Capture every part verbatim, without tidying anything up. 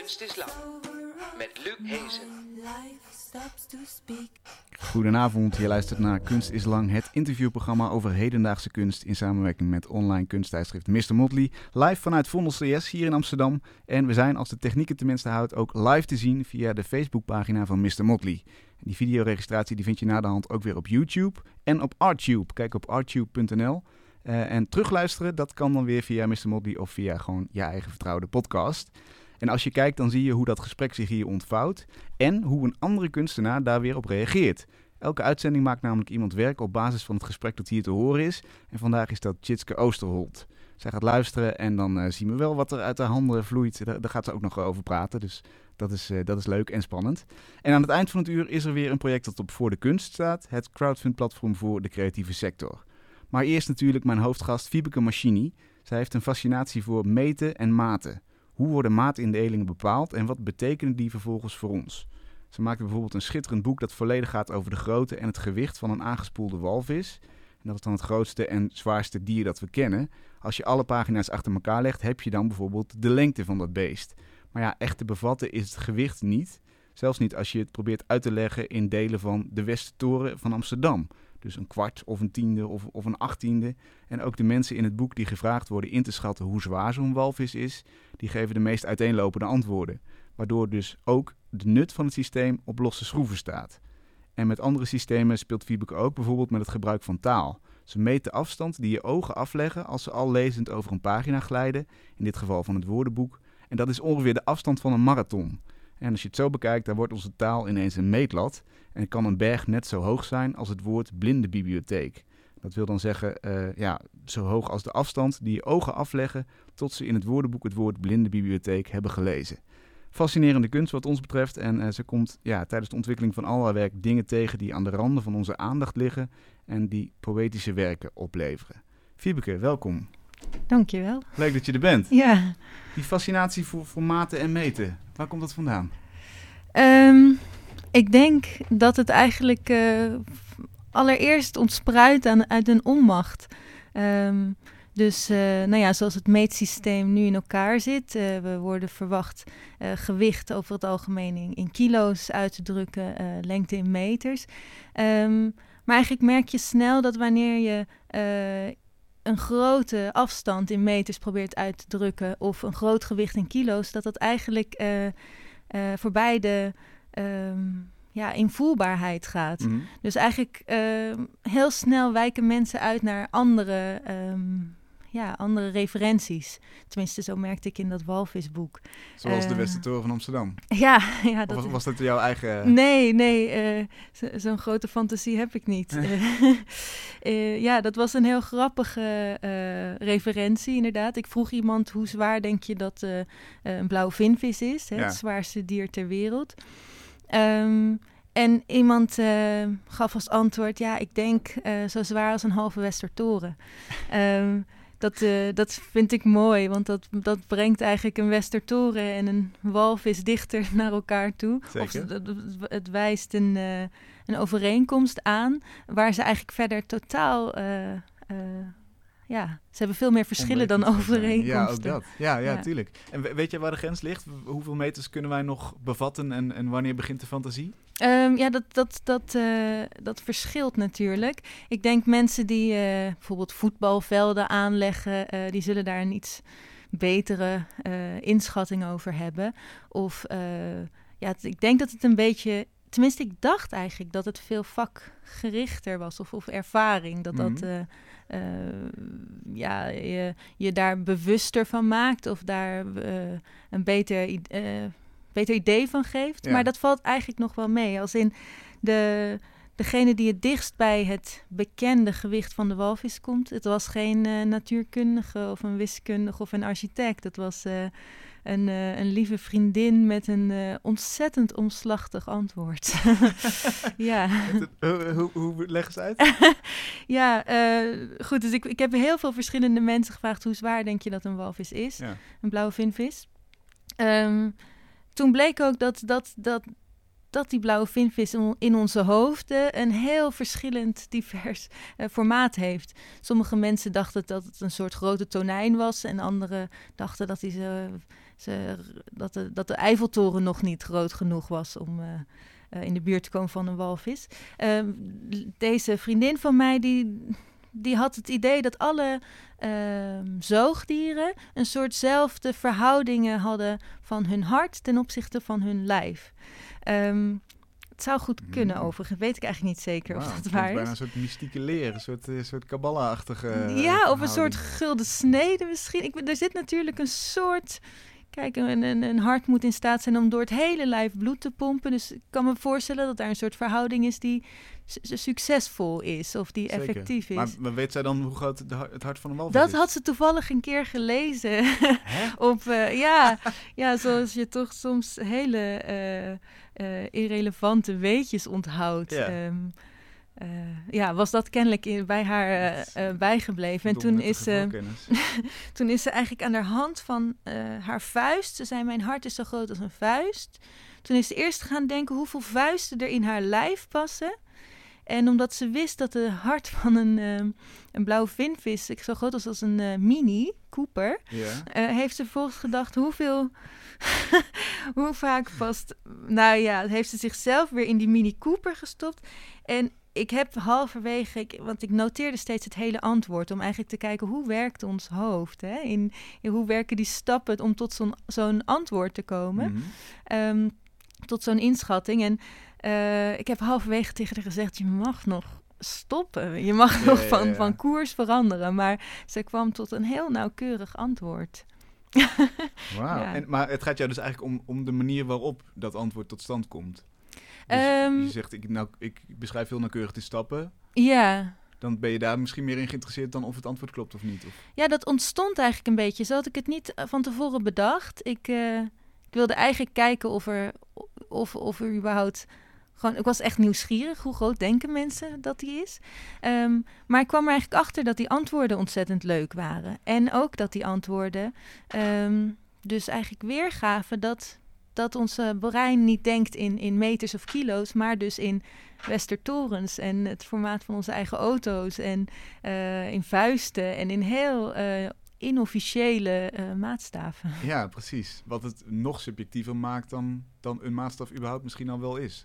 Kunst is Lang met Luc Hezen. Goedenavond, je luistert naar Kunst is Lang, het interviewprogramma over hedendaagse kunst in samenwerking met online kunsttijdschrift mister Motley. Live vanuit Vondel C S hier in Amsterdam. En we zijn, als de techniek het tenminste houdt, ook live te zien via de Facebookpagina van mister Motley. Die videoregistratie die vind je na de hand ook weer op YouTube en op Arttube. Kijk op arttube punt n l. Uh, en terugluisteren, dat kan dan weer via mister Motley of via gewoon je eigen vertrouwde podcast. En als je kijkt, dan zie je hoe dat gesprek zich hier ontvouwt en hoe een andere kunstenaar daar weer op reageert. Elke uitzending maakt namelijk iemand werk op basis van het gesprek dat hier te horen is. En vandaag is dat Tjitske Oosterholt. Zij gaat luisteren en dan uh, zien we wel wat er uit haar handen vloeit. Daar, daar gaat ze ook nog over praten, dus dat is, uh, dat is leuk en spannend. En aan het eind van het uur is er weer een project dat op Voor de Kunst staat. Het crowdfund-platform voor de creatieve sector. Maar eerst natuurlijk mijn hoofdgast Fiebeke Machini. Zij heeft een fascinatie voor meten en maten. Hoe worden maatindelingen bepaald en wat betekenen die vervolgens voor ons? Ze maakte bijvoorbeeld een schitterend boek dat volledig gaat over de grootte en het gewicht van een aangespoelde walvis. En dat is dan het grootste en zwaarste dier dat we kennen. Als je alle pagina's achter elkaar legt, heb je dan bijvoorbeeld de lengte van dat beest. Maar ja, echt te bevatten is het gewicht niet. Zelfs niet als je het probeert uit te leggen in delen van de Westertoren van Amsterdam. Dus een kwart of een tiende of, of een achttiende. En ook de mensen in het boek die gevraagd worden in te schatten hoe zwaar zo'n walvis is, die geven de meest uiteenlopende antwoorden. Waardoor dus ook de nut van het systeem op losse schroeven staat. En met andere systemen speelt Fiebeke ook bijvoorbeeld met het gebruik van taal. Ze meet de afstand die je ogen afleggen als ze al lezend over een pagina glijden, in dit geval van het woordenboek. En dat is ongeveer de afstand van een marathon. En als je het zo bekijkt, dan wordt onze taal ineens een meetlat. En kan een berg net zo hoog zijn als het woord blindenbibliotheek. Dat wil dan zeggen, uh, ja, zo hoog als de afstand die je ogen afleggen tot ze in het woordenboek het woord blindenbibliotheek hebben gelezen. Fascinerende kunst wat ons betreft en uh, ze komt ja, tijdens de ontwikkeling van al haar werk dingen tegen die aan de randen van onze aandacht liggen en die poëtische werken opleveren. Fiebeke, welkom. Dankjewel. Leuk dat je er bent. Ja. Die fascinatie voor, voor maten en meten, waar komt dat vandaan? Um, ik denk dat het eigenlijk uh, allereerst ontspruit aan, uit een onmacht. Um, dus uh, nou ja, zoals het meetsysteem nu in elkaar zit. Uh, we worden verwacht uh, gewicht over het algemeen in, in kilo's uit te drukken, uh, lengte in meters. Um, maar eigenlijk merk je snel dat wanneer je Uh, een grote afstand in meters probeert uit te drukken of een groot gewicht in kilo's, dat dat eigenlijk uh, uh, voorbij de um, ja, invoelbaarheid gaat. Mm-hmm. Dus eigenlijk uh, heel snel wijken mensen uit naar andere, um, ja, andere referenties. Tenminste, zo merkte ik in dat walvisboek. Zoals uh, de Westertoren van Amsterdam? Ja. ja dat of was, was dat jouw eigen... Nee, nee. Uh, zo, zo'n grote fantasie heb ik niet. uh, uh, ja, dat was een heel grappige uh, referentie inderdaad. Ik vroeg iemand, hoe zwaar denk je dat uh, een blauwe vinvis is? Hè, ja. Het zwaarste dier ter wereld. Um, en iemand uh, gaf als antwoord, ja, ik denk uh, zo zwaar als een halve Westertoren. Um, Dat, uh, dat vind ik mooi, want dat, dat brengt eigenlijk een Westertoren en een walvis dichter naar elkaar toe. Zeker. Of het, het wijst een, uh, een overeenkomst aan, waar ze eigenlijk verder totaal... Uh, uh, ja, ze hebben veel meer verschillen dan overeenkomsten. Ja, ook dat. Ja, ja, ja, tuurlijk. En weet je waar de grens ligt? Hoeveel meters kunnen wij nog bevatten en, en wanneer begint de fantasie? Um, ja, dat, dat, dat, uh, dat verschilt natuurlijk. Ik denk mensen die uh, bijvoorbeeld voetbalvelden aanleggen, uh, die zullen daar een iets betere uh, inschatting over hebben. Of uh, ja, t- ik denk dat het een beetje... Tenminste, ik dacht eigenlijk dat het veel vakgerichter was of, of ervaring. Dat mm-hmm. dat uh, uh, ja, je, je daar bewuster van maakt of daar uh, een beter, uh, beter idee van geeft. Ja. Maar dat valt eigenlijk nog wel mee. Als in de, degene die het dichtst bij het bekende gewicht van de walvis komt. Het was geen uh, natuurkundige of een wiskundige of een architect. Het was... Uh, Een, uh, een lieve vriendin met een uh, ontzettend omslachtig antwoord. ja. Hoe, hoe, hoe leg eens uit? ja, uh, goed. Dus ik, ik heb heel veel verschillende mensen gevraagd... hoe zwaar denk je dat een walvis is? Ja. Een blauwe vinvis. Um, toen bleek ook dat, dat, dat, dat die blauwe vinvis in, in onze hoofden een heel verschillend divers uh, formaat heeft. Sommige mensen dachten dat het een soort grote tonijn was en anderen dachten dat, die ze, ze, dat, de, dat de Eiffeltoren nog niet groot genoeg was om uh, uh, in de buurt te komen van een walvis. Uh, deze vriendin van mij die... Die had het idee dat alle uh, zoogdieren een soortzelfde verhoudingen hadden van hun hart ten opzichte van hun lijf. Um, het zou goed kunnen mm. overigens, weet ik eigenlijk niet zeker wow, of dat waar is. Bijna een soort mystieke leer, een soort, een soort kabbala-achtige uh, Ja, of een soort gulden snede misschien. Ik, er zit natuurlijk een soort... Kijk, een, een, een hart moet in staat zijn om door het hele lijf bloed te pompen. Dus ik kan me voorstellen dat daar een soort verhouding is die su- succesvol is of die Zeker. effectief is. Maar, maar weet zij dan hoe groot de, het hart van een walvis dat is? Dat had ze toevallig een keer gelezen. Op, uh, ja, ja, zoals je toch soms hele uh, uh, irrelevante weetjes onthoudt. Ja. Um, Uh, ja, was dat kennelijk in, bij haar uh, uh, bijgebleven. En toen is, ze, toen is ze eigenlijk aan de hand van uh, haar vuist... Ze zei, mijn hart is zo groot als een vuist. Toen is ze eerst gaan denken hoeveel vuisten er in haar lijf passen. En omdat ze wist dat het hart van een, uh, een blauwe vinvis... zo groot was als een uh, mini, Cooper... Yeah. Uh, heeft ze vervolgens gedacht hoeveel... hoe vaak past... Nou ja, heeft ze zichzelf weer in die mini Cooper gestopt. En... Ik heb halverwege, ik, want ik noteerde steeds het hele antwoord... om eigenlijk te kijken hoe werkt ons hoofd. Hè? In, in hoe werken die stappen om tot zo'n, zo'n antwoord te komen. Mm-hmm. Um, tot zo'n inschatting. En uh, ik heb halverwege tegen haar gezegd... je mag nog stoppen. Je mag ja, nog van, ja, ja. van koers veranderen. Maar ze kwam tot een heel nauwkeurig antwoord. Wauw. Ja. Maar het gaat jou dus eigenlijk om, om de manier waarop dat antwoord tot stand komt. Dus um, je zegt, ik, nou, ik beschrijf heel nauwkeurig de stappen. Ja. Dan ben je daar misschien meer in geïnteresseerd dan of het antwoord klopt of niet. Of? Ja, dat ontstond eigenlijk een beetje. Zo had ik het niet van tevoren bedacht. Ik, uh, ik wilde eigenlijk kijken of er, of, of er überhaupt... Gewoon, ik was echt nieuwsgierig. Hoe groot denken mensen dat die is? Um, maar ik kwam er eigenlijk achter dat die antwoorden ontzettend leuk waren. En ook dat die antwoorden um, dus eigenlijk weergaven dat... dat ons uh, brein niet denkt in, in meters of kilo's, maar dus in westertorens en het formaat van onze eigen auto's en uh, in vuisten en in heel uh, inofficiële uh, maatstaven. Ja, precies. Wat het nog subjectiever maakt dan, dan een maatstaf überhaupt misschien al wel is.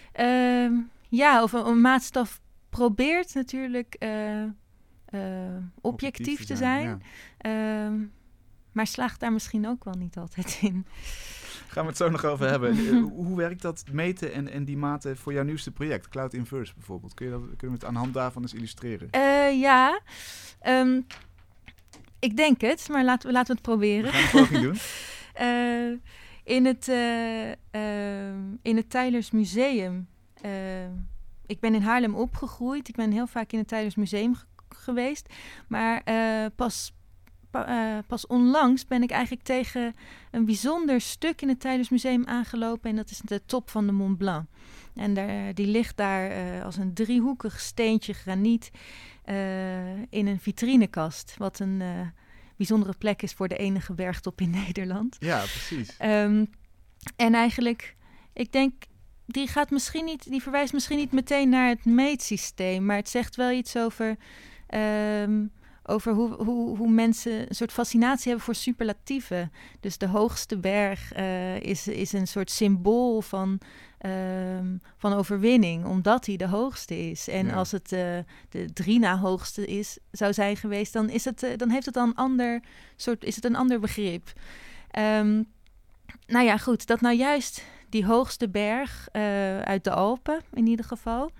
Uh, ja, of een, een maatstaf probeert natuurlijk uh, uh, objectief, objectief te zijn, te zijn ja. uh, maar slaagt daar misschien ook wel niet altijd in. Gaan we het zo nog over hebben. Uh, hoe werkt dat meten en, en die maten voor jouw nieuwste project? Cloud Inverse bijvoorbeeld. Kun je dat, kunnen we het aan de hand daarvan eens illustreren? Uh, ja, um, ik denk het, maar laten we, laten we het proberen. We gaan een poging doen. uh, in, het, uh, uh, in het Teylers Museum. Uh, ik ben in Haarlem opgegroeid. Ik ben heel vaak in het Teylers Museum ge- geweest. Maar uh, pas... Pa, uh, pas onlangs ben ik eigenlijk tegen een bijzonder stuk in het Teylers Museum aangelopen. En dat is de top van de Mont Blanc. En daar, die ligt daar uh, als een driehoekig steentje graniet uh, in een vitrinekast. Wat een uh, bijzondere plek is voor de enige bergtop in Nederland. Ja, precies. Um, en eigenlijk, ik denk, die gaat misschien niet, die verwijst misschien niet meteen naar het meetsysteem. Maar het zegt wel iets over... Um, Over hoe, hoe, hoe mensen een soort fascinatie hebben voor superlatieven. Dus de hoogste berg uh, is, is een soort symbool van, uh, van overwinning, omdat hij de hoogste is. En ja. als het uh, de drie na hoogste is, zou zijn geweest, dan, is het, uh, dan heeft het dan een ander soort, is het een ander begrip. Um, nou ja, goed, dat nou juist die hoogste berg uh, uit de Alpen, in ieder geval,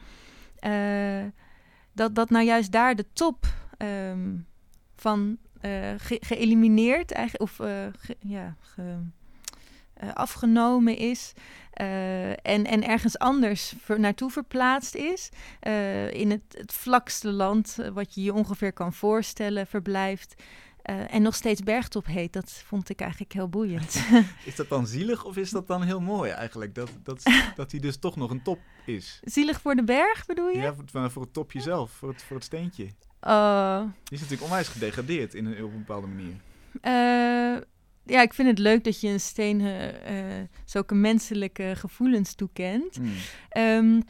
uh, dat, dat nou juist daar de top... Um, van uh, ge- geëlimineerd eigenlijk, of uh, ge- ja, ge- uh, afgenomen is uh, en, en ergens anders ver- naartoe verplaatst is. Uh, in het, het vlakste land, uh, wat je je ongeveer kan voorstellen, verblijft. Uh, en nog steeds bergtop heet. Dat vond ik eigenlijk heel boeiend. Is dat dan zielig of is dat dan heel mooi eigenlijk? Dat, dat, dat hij dus toch nog een top is. Zielig voor de berg bedoel je? Ja, voor, voor het topje zelf, voor het, voor het steentje. Uh, Die is natuurlijk onwijs gedegradeerd in een, op een bepaalde manier. Uh, ja, ik vind het leuk dat je een steen uh, uh, zulke menselijke gevoelens toekent. Mm. Um,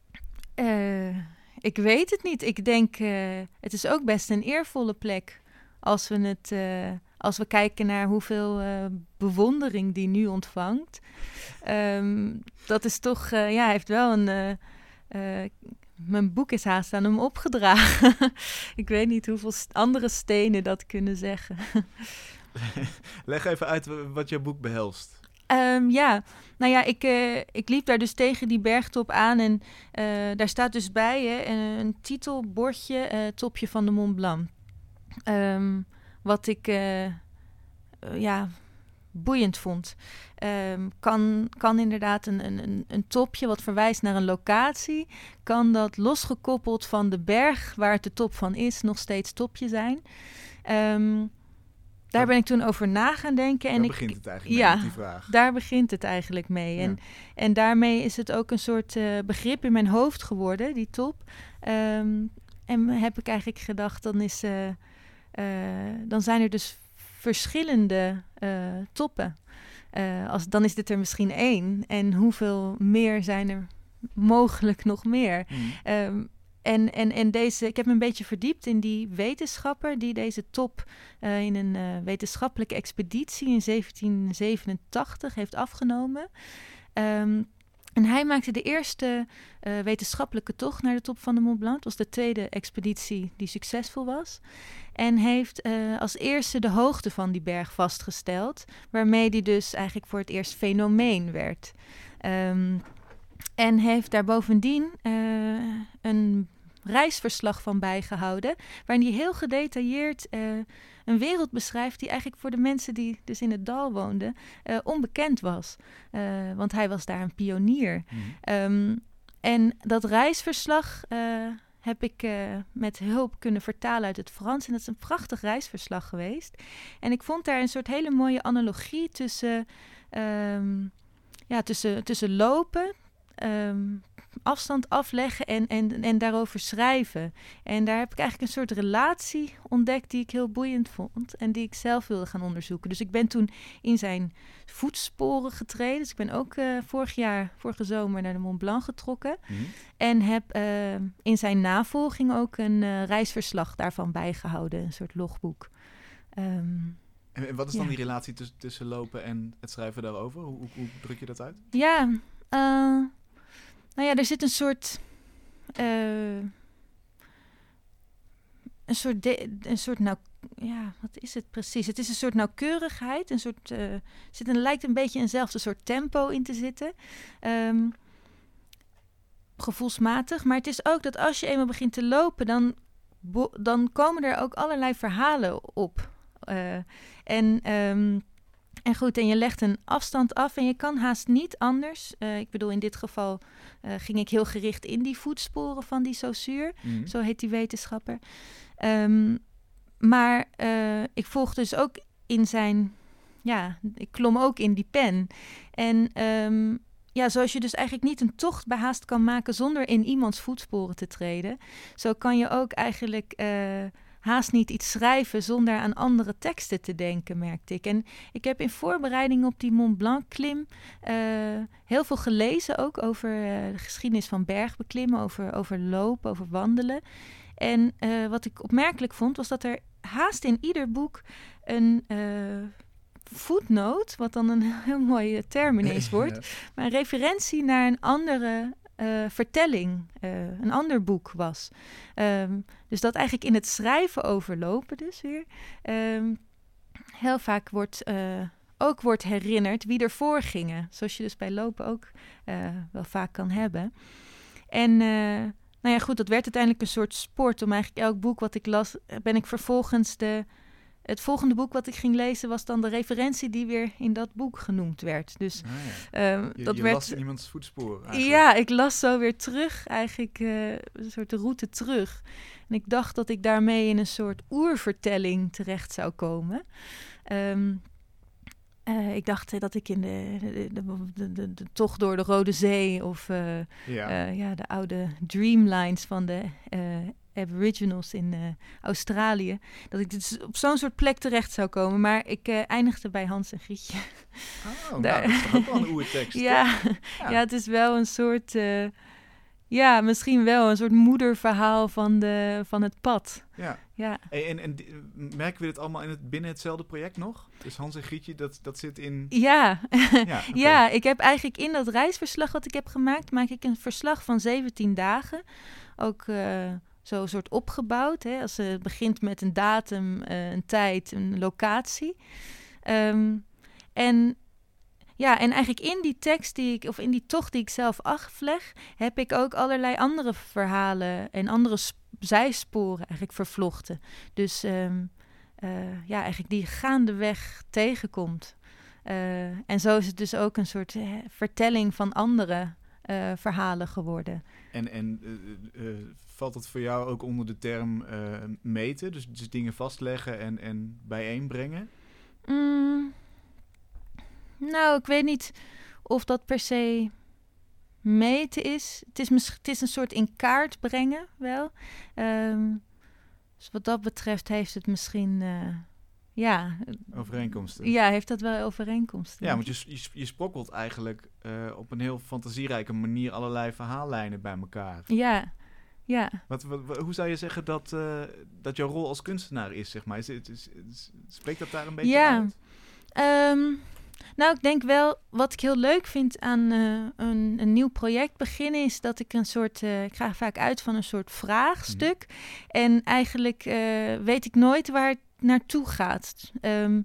uh, ik weet het niet. Ik denk, uh, het is ook best een eervolle plek als we het... Uh, Als we kijken naar hoeveel uh, bewondering die nu ontvangt. Um, dat is toch, uh, ja, hij heeft wel een... Uh, uh, mijn boek is haast aan hem opgedragen. Ik weet niet hoeveel st- andere stenen dat kunnen zeggen. Leg even uit wat jouw boek behelst. Um, ja, nou ja, ik, uh, ik liep daar dus tegen die bergtop aan. En uh, daar staat dus bij hè, een, een titelbordje, uh, topje van de Mont Blanc. Um, Wat ik uh, uh, ja, boeiend vond. Um, kan, kan inderdaad een, een, een topje wat verwijst naar een locatie... kan dat losgekoppeld van de berg waar het de top van is... nog steeds topje zijn. Um, daar ben ik toen over na gaan denken. En daar ik, begint het eigenlijk ja, mee, met die vraag. Daar begint het eigenlijk mee. Ja. En, en daarmee is het ook een soort uh, begrip in mijn hoofd geworden, die top. Um, en heb ik eigenlijk gedacht, dan is... Uh, Uh, dan zijn er dus verschillende uh, toppen. Uh, als, dan is dit er misschien één. En hoeveel meer zijn er mogelijk nog meer? Mm. Um, en, en, en deze, ik heb me een beetje verdiept in die wetenschapper... die deze top uh, in een uh, wetenschappelijke expeditie in zeventien zevenentachtig heeft afgenomen... Um, En hij maakte de eerste uh, wetenschappelijke tocht naar de top van de Mont Blanc. Het was de tweede expeditie die succesvol was. En heeft uh, als eerste de hoogte van die berg vastgesteld. Waarmee die dus eigenlijk voor het eerst fenomeen werd. Um, en heeft daar bovendien uh, een reisverslag van bijgehouden. Waarin hij heel gedetailleerd uh, een wereld beschrijft die eigenlijk voor de mensen die dus in het dal woonden uh, onbekend was. Uh, want hij was daar een pionier. Mm-hmm. Um, en dat reisverslag uh, heb ik uh, met hulp kunnen vertalen uit het Frans. En dat is een prachtig reisverslag geweest. En ik vond daar een soort hele mooie analogie tussen, um, ja, tussen, tussen lopen... Um, afstand afleggen en, en, en daarover schrijven. En daar heb ik eigenlijk een soort relatie ontdekt die ik heel boeiend vond en die ik zelf wilde gaan onderzoeken. Dus ik ben toen in zijn voetsporen getreden. Dus ik ben ook uh, vorig jaar, vorige zomer, naar de Mont Blanc getrokken. Mm-hmm. En heb uh, in zijn navolging ook een uh, reisverslag daarvan bijgehouden. Een soort logboek. Um, en wat is dan ja. die relatie tussen, tussen lopen en het schrijven daarover? Hoe, hoe, hoe druk je dat uit? Ja, uh, Nou ja, er zit een soort, uh, een soort, de, een soort nou, ja, wat is het precies? Het is een soort nauwkeurigheid, een soort, uh, zit een lijkt een beetje eenzelfde soort tempo in te zitten, um, gevoelsmatig. Maar het is ook dat als je eenmaal begint te lopen, dan, bo- dan komen er ook allerlei verhalen op. Uh, en um, En goed, en je legt een afstand af en je kan haast niet anders. Uh, ik bedoel, in dit geval uh, ging ik heel gericht in die voetsporen van die Saussure. Mm-hmm. Zo heet die wetenschapper. Um, maar uh, ik volgde dus ook in zijn... Ja, ik klom ook in die pen. En um, ja, zoals je dus eigenlijk niet een tocht bij haast kan maken zonder in iemands voetsporen te treden. Zo kan je ook eigenlijk... Uh, haast niet iets schrijven zonder aan andere teksten te denken, merkte ik. En ik heb in voorbereiding op die Mont Blanc klim uh, heel veel gelezen ook over uh, de geschiedenis van bergbeklimmen, over, over lopen, over wandelen. En uh, wat ik opmerkelijk vond, was dat er haast in ieder boek een uh, voetnoot, wat dan een heel mooie term ineens wordt, ja. maar een referentie naar een andere Uh, vertelling, uh, een ander boek was. Um, dus dat eigenlijk in het schrijven over lopen dus weer... Um, heel vaak wordt, uh, ook wordt herinnerd wie ervoor gingen. Zoals je dus bij lopen ook uh, wel vaak kan hebben. En uh, nou ja, goed, dat werd uiteindelijk een soort sport. Om eigenlijk elk boek wat ik las, ben ik vervolgens de... Het volgende boek wat ik ging lezen was dan de referentie die weer in dat boek genoemd werd. Dus ah, ja. um, je, dat je werd, las in iemands voetsporen eigenlijk. Ja, ik las zo weer terug, eigenlijk uh, een soort route terug. En ik dacht dat ik daarmee in een soort oervertelling terecht zou komen. Um, uh, ik dacht dat ik in de, de, de, de, de, de tocht door de Rode Zee of uh, ja. Uh, ja, de oude dreamlines van de... Uh, Aboriginals in uh, Australië. Dat ik dus op zo'n soort plek terecht zou komen. Maar ik uh, eindigde bij Hans en Grietje. Oh, nou, dat is toch ook wel een oertekst. ja, ja. ja, het is wel een soort... Uh, ja, misschien wel een soort moederverhaal van, de, van het pad. Ja. ja. En, en, en merken we dit allemaal in het, binnen hetzelfde project nog? Dus Hans en Grietje, dat, dat zit in... Ja. ja, okay. ja, ik heb eigenlijk in dat reisverslag wat ik heb gemaakt... maak ik een verslag van zeventien dagen. Ook uh, zo een soort opgebouwd. Hè? Als het begint met een datum, uh, een tijd, een locatie. Um, en... Ja, en eigenlijk in die tekst die ik, of in die tocht die ik zelf afleg, heb ik ook allerlei andere verhalen en andere sp- zijsporen eigenlijk vervlochten. Dus um, uh, ja, eigenlijk die gaandeweg tegenkomt. Uh, en zo is het dus ook een soort uh, vertelling van andere uh, verhalen geworden. En, en uh, uh, valt dat voor jou ook onder de term uh, meten? Dus, dus dingen vastleggen en, en bijeenbrengen? Mm. Nou, ik weet niet of dat per se meten is. Het is, mis- het is een soort in kaart brengen wel. Um, dus wat dat betreft heeft het misschien... Uh, ja, overeenkomsten. Ja, heeft dat wel overeenkomsten. Ja, want je, je, je sprokkelt eigenlijk uh, op een heel fantasierijke manier allerlei verhaallijnen bij elkaar. Ja, ja. Wat, wat, hoe zou je zeggen dat, uh, dat jouw rol als kunstenaar is, zeg maar? Is, is, is, is, spreekt dat daar een beetje ja. uit? Um, Nou, ik denk wel, wat ik heel leuk vind aan uh, een, een nieuw project beginnen... is dat ik een soort, uh, ik ga vaak uit van een soort vraagstuk. Mm. En eigenlijk uh, weet ik nooit waar het naartoe gaat. Um,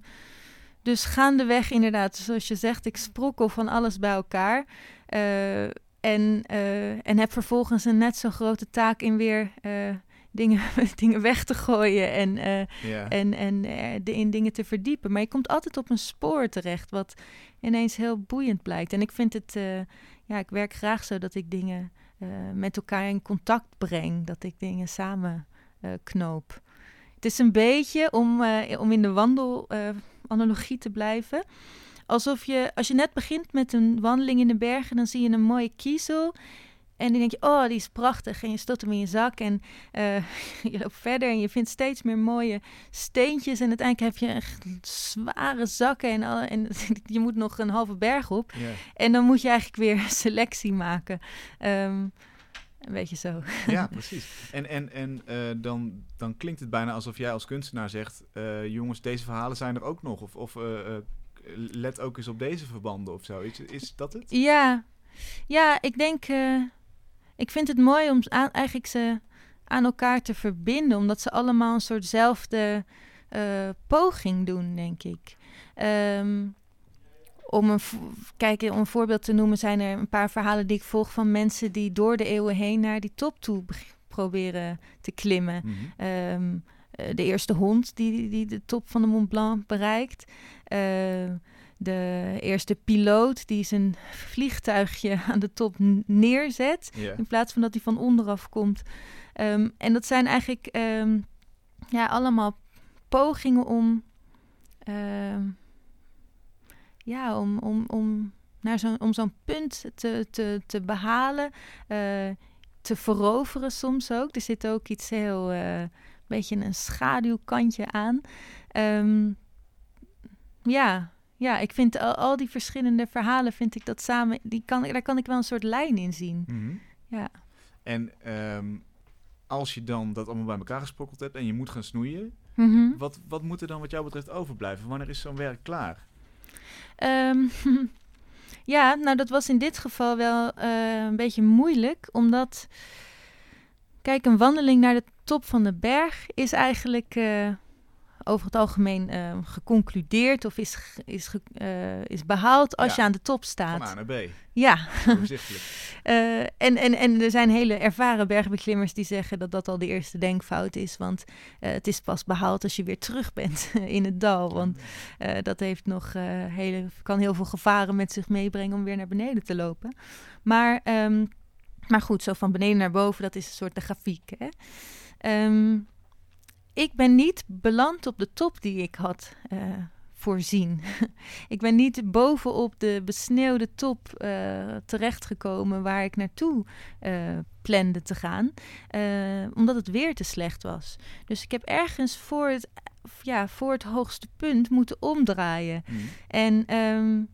dus gaandeweg inderdaad, zoals je zegt, ik sprokkel van alles bij elkaar. Uh, en, uh, en heb vervolgens een net zo grote taak in weer... Uh, Dingen, dingen weg te gooien en, uh, yeah. en, en uh, de, in dingen te verdiepen. Maar je komt altijd op een spoor terecht, wat ineens heel boeiend blijkt. En ik vind het, uh, ja, ik werk graag zo dat ik dingen uh, met elkaar in contact breng. Dat ik dingen samen uh, knoop. Het is een beetje, om, uh, om in de wandelanalogie uh, te blijven... alsof je, als je net begint met een wandeling in de bergen... dan zie je een mooie kiezel... En dan denk je, oh, die is prachtig. En je stopt hem in je zak en uh, je loopt verder en je vindt steeds meer mooie steentjes. En uiteindelijk heb je echt zware zakken en, alle, en je moet nog een halve berg op. Yeah. En dan moet je eigenlijk weer selectie maken. Um, een beetje zo. Ja, precies. En, en, en uh, dan, dan klinkt het bijna alsof jij als kunstenaar zegt... Uh, jongens, deze verhalen zijn er ook nog. Of, of uh, uh, let ook eens op deze verbanden of zo. Is, is dat het? Ja, ja ik denk... Uh, Ik vind het mooi om aan, eigenlijk ze aan elkaar te verbinden, omdat ze allemaal een soortzelfde uh, poging doen, denk ik. Um, om, een, kijk, om een voorbeeld te noemen, zijn er een paar verhalen die ik volg van mensen die door de eeuwen heen naar die top toe be- proberen te klimmen. Mm-hmm. Um, uh, de eerste hond die, die de top van de Mont Blanc bereikt. Uh, De eerste piloot die zijn vliegtuigje aan de top neerzet... Yeah. in plaats van dat hij van onderaf komt. Um, en dat zijn eigenlijk um, ja, allemaal pogingen om... Um, ja, om, om, om, naar zo'n, om zo'n punt te, te, te behalen. Uh, te veroveren soms ook. Er zit ook iets heel... Uh, een beetje een schaduwkantje aan. Um, ja... Ja, ik vind al, al die verschillende verhalen, vind ik dat samen, die kan, daar kan ik wel een soort lijn in zien. Mm-hmm. Ja. En um, als je dan dat allemaal bij elkaar gesprokkeld hebt en je moet gaan snoeien, mm-hmm. wat, wat moet er dan wat jou betreft overblijven? Wanneer is zo'n werk klaar? Um, ja, nou dat was in dit geval wel uh, een beetje moeilijk, omdat, kijk, een wandeling naar de top van de berg is eigenlijk... Uh, over het algemeen uh, geconcludeerd of is, is, uh, is behaald als ja, je aan de top staat. Van A naar B. Ja. Overzichtelijk. uh, en, en, en er zijn hele ervaren bergbeklimmers die zeggen dat dat al de eerste denkfout is. Want uh, het is pas behaald als je weer terug bent in het dal. Want uh, dat heeft nog, uh, hele, kan heel veel gevaren met zich meebrengen om weer naar beneden te lopen. Maar, um, maar goed, zo van beneden naar boven, dat is een soort de grafiek. Hè? Um, Ik ben niet beland op de top die ik had uh, voorzien. Ik ben niet bovenop de besneeuwde top uh, terechtgekomen waar ik naartoe uh, plande te gaan, uh, omdat het weer te slecht was. Dus ik heb ergens voor het, ja, voor het hoogste punt moeten omdraaien. Mm. En um,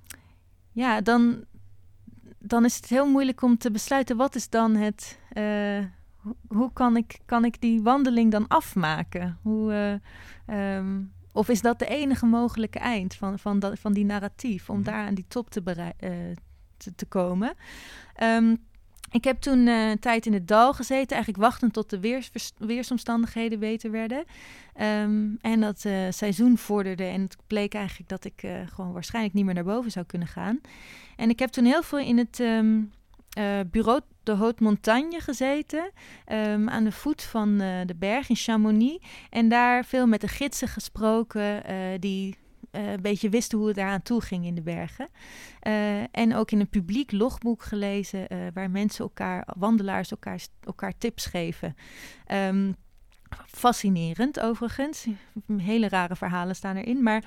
ja, dan, dan is het heel moeilijk om te besluiten wat is dan het... Uh, Hoe kan ik, kan ik die wandeling dan afmaken? Hoe, uh, um, of is dat de enige mogelijke eind van, van, dat, van die narratief, om mm-hmm. daar aan die top te, berei- uh, te, te komen? Um, ik heb toen uh, een tijd in het dal gezeten, eigenlijk wachtend tot de weers, weersomstandigheden beter werden. Um, en dat uh, seizoen vorderde en het bleek eigenlijk dat ik uh, gewoon waarschijnlijk niet meer naar boven zou kunnen gaan. En ik heb toen heel veel in het... Um, Uh, bureau de Haute Montagne gezeten, um, aan de voet van uh, de berg in Chamonix. En daar veel met de gidsen gesproken, uh, die uh, een beetje wisten hoe het daaraan toe ging in de bergen. Uh, en ook in een publiek logboek gelezen, uh, waar mensen elkaar, wandelaars elkaar, elkaar tips geven. Um, fascinerend overigens. Hele rare verhalen staan erin, maar...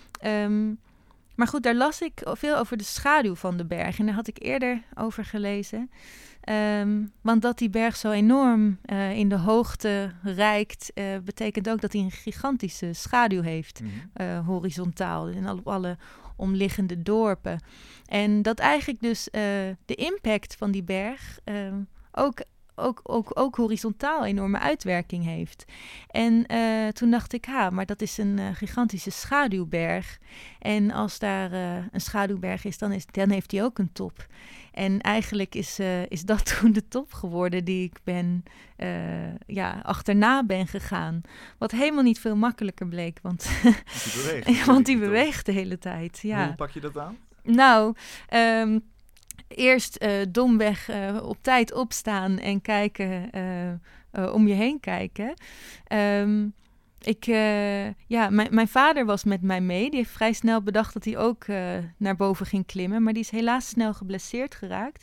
Um, Maar goed, daar las ik veel over de schaduw van de berg. En daar had ik eerder over gelezen. Um, want dat die berg zo enorm uh, in de hoogte reikt... Uh, betekent ook dat hij een gigantische schaduw heeft. Mm-hmm. Uh, horizontaal, in alle, alle omliggende dorpen. En dat eigenlijk dus uh, de impact van die berg... Uh, ook Ook, ook, ook horizontaal enorme uitwerking heeft. En uh, toen dacht ik, ha, maar dat is een uh, gigantische schaduwberg. En als daar uh, een schaduwberg is dan, is, dan heeft die ook een top. En eigenlijk is, uh, is dat toen de top geworden die ik ben, uh, ja, achterna ben gegaan. Wat helemaal niet veel makkelijker bleek, want, want die beweegt, want die beweegt de hele tijd. Ja. Hoe pak je dat aan? Nou... Um, Eerst uh, domweg uh, op tijd opstaan en kijken, uh, uh, om je heen kijken. Um, ik, uh, ja, mijn, mijn vader was met mij mee. Die heeft vrij snel bedacht dat hij ook uh, naar boven ging klimmen. Maar die is helaas snel geblesseerd geraakt.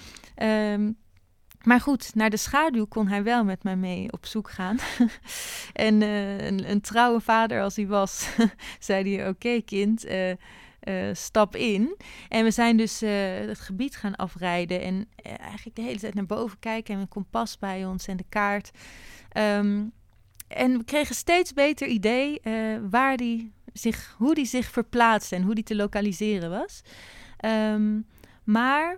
Um, maar goed, naar de schaduw kon hij wel met mij mee op zoek gaan. en uh, een, een trouwe vader als hij was, zei hij, oké okay, kind... Uh, Uh, stap in. En we zijn dus uh, het gebied gaan afrijden en uh, eigenlijk de hele tijd naar boven kijken en een kompas bij ons en de kaart. Um, en we kregen steeds beter idee uh, waar die zich, hoe die zich verplaatste en hoe die te lokaliseren was. Um, maar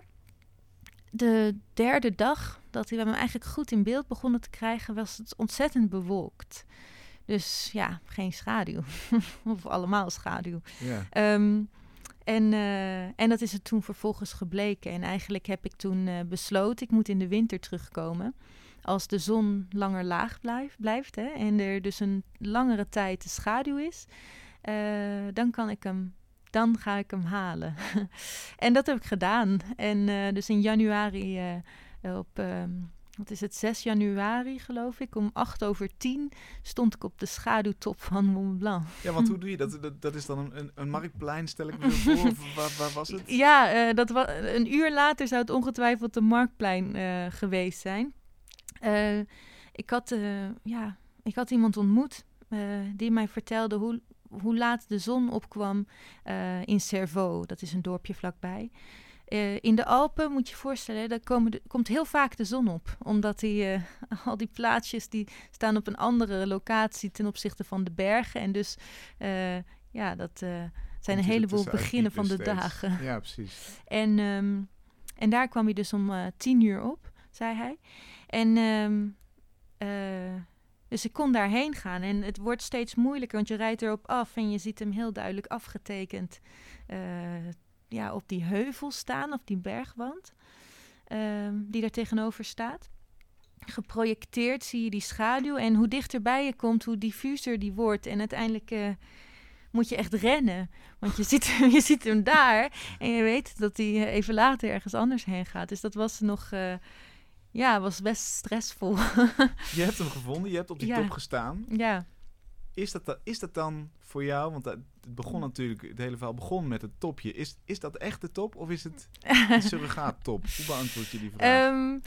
de derde dag dat we hem eigenlijk goed in beeld begonnen te krijgen, was het ontzettend bewolkt. Dus ja, geen schaduw. Of allemaal schaduw. Yeah. Um, en, uh, en dat is het toen vervolgens gebleken. En eigenlijk heb ik toen uh, besloten, ik moet in de winter terugkomen. Als de zon langer laag blijf, blijft hè, en er dus een langere tijd de schaduw is, uh, dan kan ik hem, dan ga ik hem halen. En dat heb ik gedaan. En uh, dus in januari uh, op... Um, Wat is het, zes januari geloof ik, om acht over tien stond ik op de schaduwtop van Mont Blanc. Ja, want hoe doe je dat? Dat, dat is dan een, een marktplein, stel ik me voor, of waar, waar was het? Ja, uh, dat wa- een uur later zou het ongetwijfeld een marktplein uh, geweest zijn. Uh, ik, had, uh, ja, ik had iemand ontmoet uh, die mij vertelde hoe, hoe laat de zon opkwam uh, in Cerveau, dat is een dorpje vlakbij. Uh, in de Alpen, moet je je voorstellen, daar komen de, komt heel vaak de zon op. Omdat die, uh, al die plaatsjes die staan op een andere locatie ten opzichte van de bergen. En dus uh, ja, dat uh, zijn een heleboel beginnen van de steeds. dagen. Ja, precies. En, um, en daar kwam hij dus om uh, tien uur op, zei hij. En um, uh, dus ik kon daarheen gaan. En het wordt steeds moeilijker, want je rijdt erop af en je ziet hem heel duidelijk afgetekend. Uh, Ja, op die heuvel staan, op die bergwand, um, die daar tegenover staat. Geprojecteerd zie je die schaduw. En hoe dichterbij je komt, hoe diffuser die wordt. En uiteindelijk uh, moet je echt rennen. Want je ziet, je ziet hem daar. En je weet dat hij uh, even later ergens anders heen gaat. Dus dat was nog... Uh, ja, was best stressvol. Je hebt hem gevonden, je hebt op die ja. top gestaan. Ja. Is dat, is dat dan voor jou, want het begon natuurlijk, het hele verhaal begon met het topje. Is, is dat echt de top of is het een surrogaat top? Hoe beantwoord je die vraag? Um,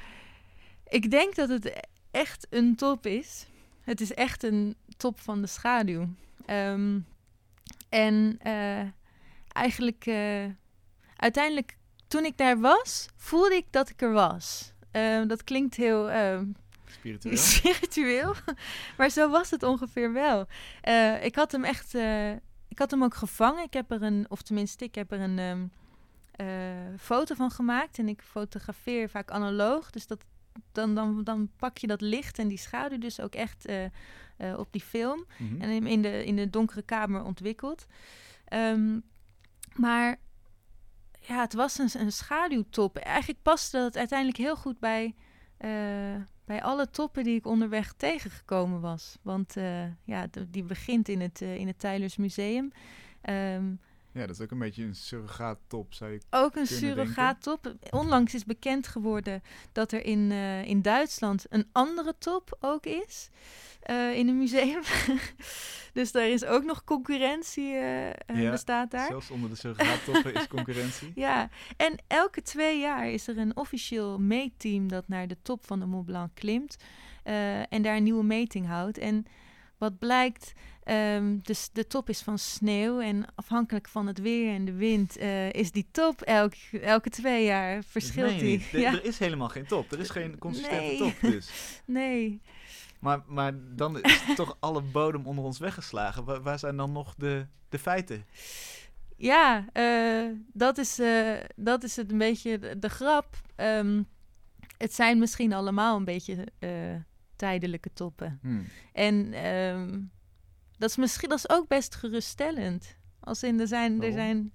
ik denk dat het echt een top is. Het is echt een top van de schaduw. Um, En uh, eigenlijk, uh, uiteindelijk, toen ik daar was, voelde ik dat ik er was. Uh, dat klinkt heel... Uh, Spiritueel? Spiritueel, maar zo was het ongeveer wel. Uh, ik had hem echt... Uh, ik had hem ook gevangen. Ik heb er een... Of tenminste, ik heb er een... Um, Uh, foto van gemaakt en ik fotografeer vaak analoog, dus dat, dan, dan, dan pak je dat licht en die schaduw dus ook echt uh, uh, op die film mm-hmm. en in de, in de donkere kamer ontwikkeld. Um, maar ja, het was een, een schaduwtop. Eigenlijk paste dat uiteindelijk heel goed bij, uh, bij alle toppen die ik onderweg tegengekomen was. Want uh, ja, de, die begint in het, uh, in het Teylers Museum. Um, Ja, dat is ook een beetje een surrogaattop, zou je Ook een surrogaattop. Onlangs is bekend geworden dat er in, uh, in Duitsland een andere top ook is. Uh, in een museum. Dus daar is ook nog concurrentie uh, ja, bestaat daar. Zelfs onder de surrogaattoppen is concurrentie. Ja, en elke twee jaar is er een officieel meetteam dat naar de top van de Mont Blanc klimt. Uh, en daar een nieuwe meting houdt. En wat blijkt... Um, dus de top is van sneeuw en afhankelijk van het weer en de wind uh, is die top elk, elke twee jaar verschilt die. De, ja. Er is helemaal geen top. Er is geen consistente nee. top dus. Nee. Maar, maar dan is toch alle bodem onder ons weggeslagen. Waar, waar zijn dan nog de, de feiten? Ja, uh, dat, is, uh, dat is het een beetje de, de grap. Um, het zijn misschien allemaal een beetje uh, tijdelijke toppen. Hmm. En... Um, Dat is misschien dat is ook best geruststellend. Als in er zijn, er zijn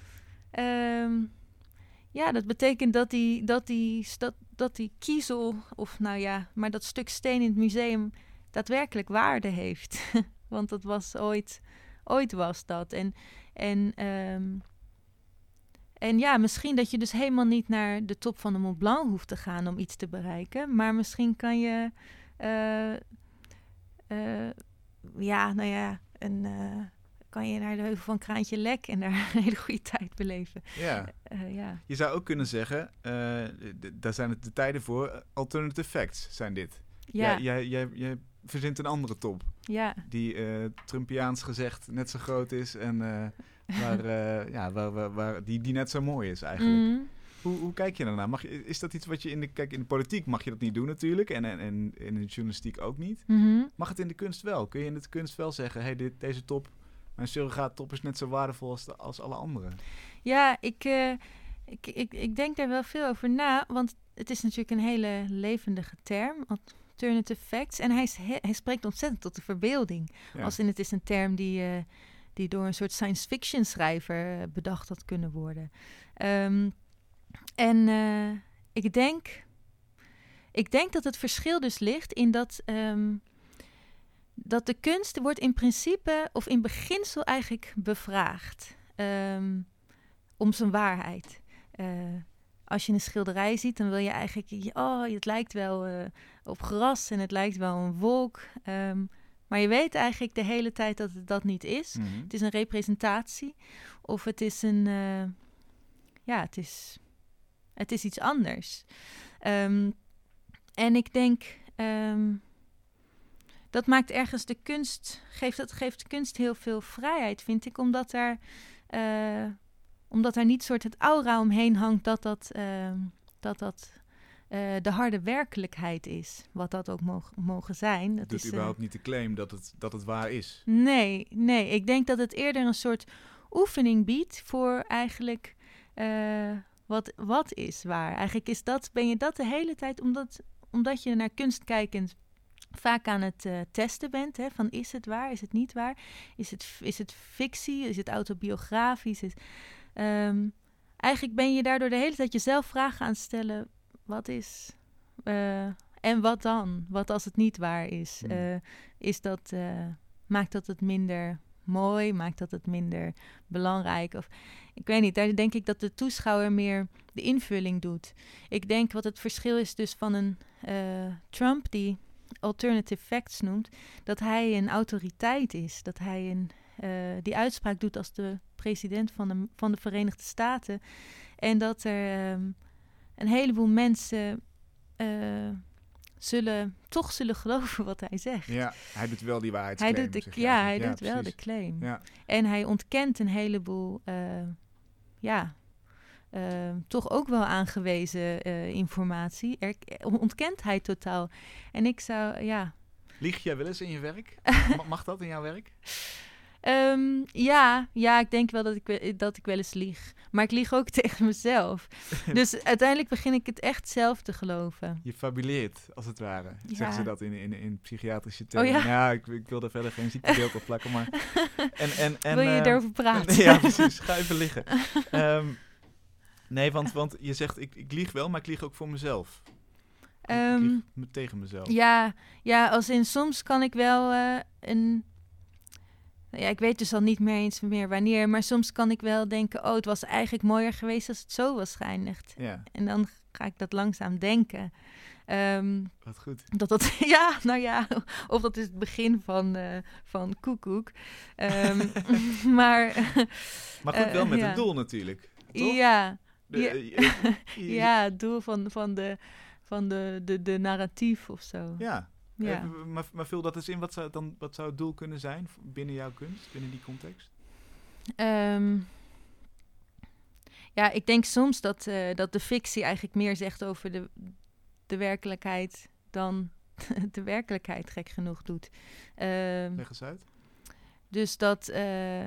um, ja, dat betekent dat die, dat die, dat, dat die kiezel, of nou ja, maar dat stuk steen in het museum daadwerkelijk waarde heeft. Want dat was ooit, ooit was dat. En, en, um, en ja, misschien dat je dus helemaal niet naar de top van de Mont Blanc hoeft te gaan om iets te bereiken. Maar misschien kan je... Uh, uh, Ja, nou ja, en uh, kan je naar de heuvel van Kraantje Lek en daar een hele goede tijd beleven. Ja. Uh, ja. Je zou ook kunnen zeggen, uh, d- daar zijn het de tijden voor, alternative facts zijn dit. Ja. Jij, jij, jij verzint een andere top. Ja. Die uh, Trumpiaans gezegd net zo groot is en uh, waar, uh, ja, waar, waar, waar, die, die net zo mooi is eigenlijk. Mm. Hoe, hoe kijk je daarnaar? Mag je, is dat iets wat je in de... Kijk, in de politiek mag je dat niet doen natuurlijk. En, en, en in de journalistiek ook niet. Mm-hmm. Mag het in de kunst wel? Kun je in de kunst wel zeggen... Hey, dit, deze top, mijn surrogaattop is net zo waardevol als, de, als alle anderen? Ja, ik, uh, ik, ik, ik denk daar wel veel over na. Want het is natuurlijk een hele levendige term. Alternative facts. En hij, hij spreekt ontzettend tot de verbeelding. Ja. Als in het is een term die, uh, die door een soort science fiction schrijver bedacht had kunnen worden. Um, En uh, ik denk, ik denk dat het verschil dus ligt in dat, um, dat de kunst wordt in principe of in beginsel eigenlijk bevraagd um, om zijn waarheid. Uh, als je een schilderij ziet, dan wil je eigenlijk, oh, het lijkt wel uh, op gras en het lijkt wel een wolk. Um, maar je weet eigenlijk de hele tijd dat het dat niet is. Mm-hmm. Het is een representatie of het is een, uh, ja, het is... Het is iets anders. Um, en ik denk... Um, dat maakt ergens de kunst... Geeft, dat geeft de kunst heel veel vrijheid, vind ik. Omdat er... Uh, omdat er niet soort het aura omheen hangt... dat dat, uh, dat, dat uh, de harde werkelijkheid is. Wat dat ook mogen, mogen zijn. Dat doet is überhaupt uh, niet de claim dat het, dat het waar is. Nee, nee. Ik denk dat het eerder een soort oefening biedt... voor eigenlijk... Uh, Wat, wat is waar? Eigenlijk is dat, ben je dat de hele tijd, omdat, omdat je naar kunst kijkend vaak aan het uh, testen bent. Hè, van is het waar, is het niet waar? Is het, is het fictie, is het autobiografisch? Is, um, eigenlijk ben je daardoor de hele tijd jezelf vragen aan het stellen. Wat is? Uh, en wat dan? Wat als het niet waar is? Mm. Uh, is dat, uh, maakt dat het minder... mooi, maakt dat het minder belangrijk? Of ik weet niet, daar denk ik dat de toeschouwer meer de invulling doet. Ik denk wat het verschil is dus van een uh, Trump die alternative facts noemt, dat hij een autoriteit is, dat hij een, uh, die uitspraak doet als de president van de, van de Verenigde Staten en dat er um, een heleboel mensen uh, zullen toch zullen geloven wat hij zegt. Ja, hij doet wel die Hij waarheidsclaim. doet de, zeg je ja, hij eigenlijk. doet wel de precies. claim. Ja. En hij ontkent een heleboel, uh, ja, uh, toch ook wel aangewezen uh, informatie. Er, ontkent hij totaal. En ik zou, ja... Lieg jij wel eens in je werk? Mag dat in jouw werk? Um, ja, ja, ik denk wel dat ik, dat ik wel eens lieg. Maar ik lieg ook tegen mezelf. Dus uiteindelijk begin ik het echt zelf te geloven. Je fabuleert, als het ware. Ja. Zeggen ze dat in, in, in psychiatrische termen. Oh ja? Ja, ik, ik wil daar verder geen ziektebeeld op plakken. Maar... En, en, en, wil je uh, erover praten? Ja, precies. Ga even liggen. Um, nee, want, want je zegt, ik, ik lieg wel, maar ik lieg ook voor mezelf. Um, ik lieg me tegen mezelf. Ja, ja, als in soms kan ik wel uh, een... Ja, ik weet dus al niet meer eens meer wanneer, maar soms kan ik wel denken, oh, het was eigenlijk mooier geweest als het zo was geëindigd. Ja. En dan ga ik dat langzaam denken. Um, Wat goed. Dat dat, ja, nou ja, of dat is het begin van, uh, van Koekoek. Um, maar... maar goed, wel met uh, een ja. doel natuurlijk, toch? Ja. De, ja. uh, uh, uh, ja, het doel van, van, de, van de, de, de narratief of zo. Ja. Ja. Uh, maar, maar vul dat eens in, wat zou, dan, wat zou het doel kunnen zijn binnen jouw kunst, binnen die context? Um, ja, ik denk soms dat, uh, dat de fictie eigenlijk meer zegt over de, de werkelijkheid dan de werkelijkheid gek genoeg doet. Uh, Leg eens uit. Dus dat, uh, uh,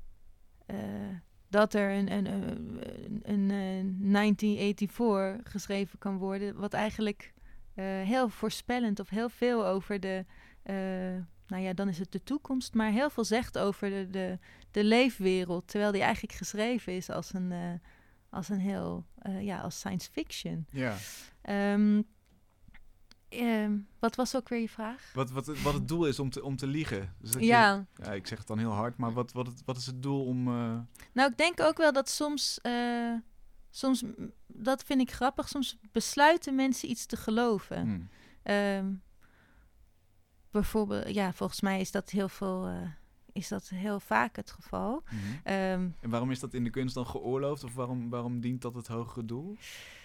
dat er een, een, een, een, een negentien eenennegentig geschreven kan worden, wat eigenlijk... Uh, heel voorspellend of heel veel over de, uh, nou ja, dan is het de toekomst, maar heel veel zegt over de, de, de leefwereld, terwijl die eigenlijk geschreven is als een, uh, als een heel, uh, ja, als science fiction. Ja. Um, um, wat was ook weer je vraag? Wat, wat, wat het doel is om te, om te liegen. Dus dat ja. Je, ja, ik zeg het dan heel hard, maar wat, wat, het, wat is het doel om... Uh... Nou, ik denk ook wel dat soms... Uh, Soms, dat vind ik grappig, soms besluiten mensen iets te geloven. Hmm. Um, bijvoorbeeld, ja, volgens mij is dat heel veel, uh, is dat heel vaak het geval. Mm-hmm. Um, en waarom is dat in de kunst dan geoorloofd? Of waarom, waarom dient dat het hogere doel?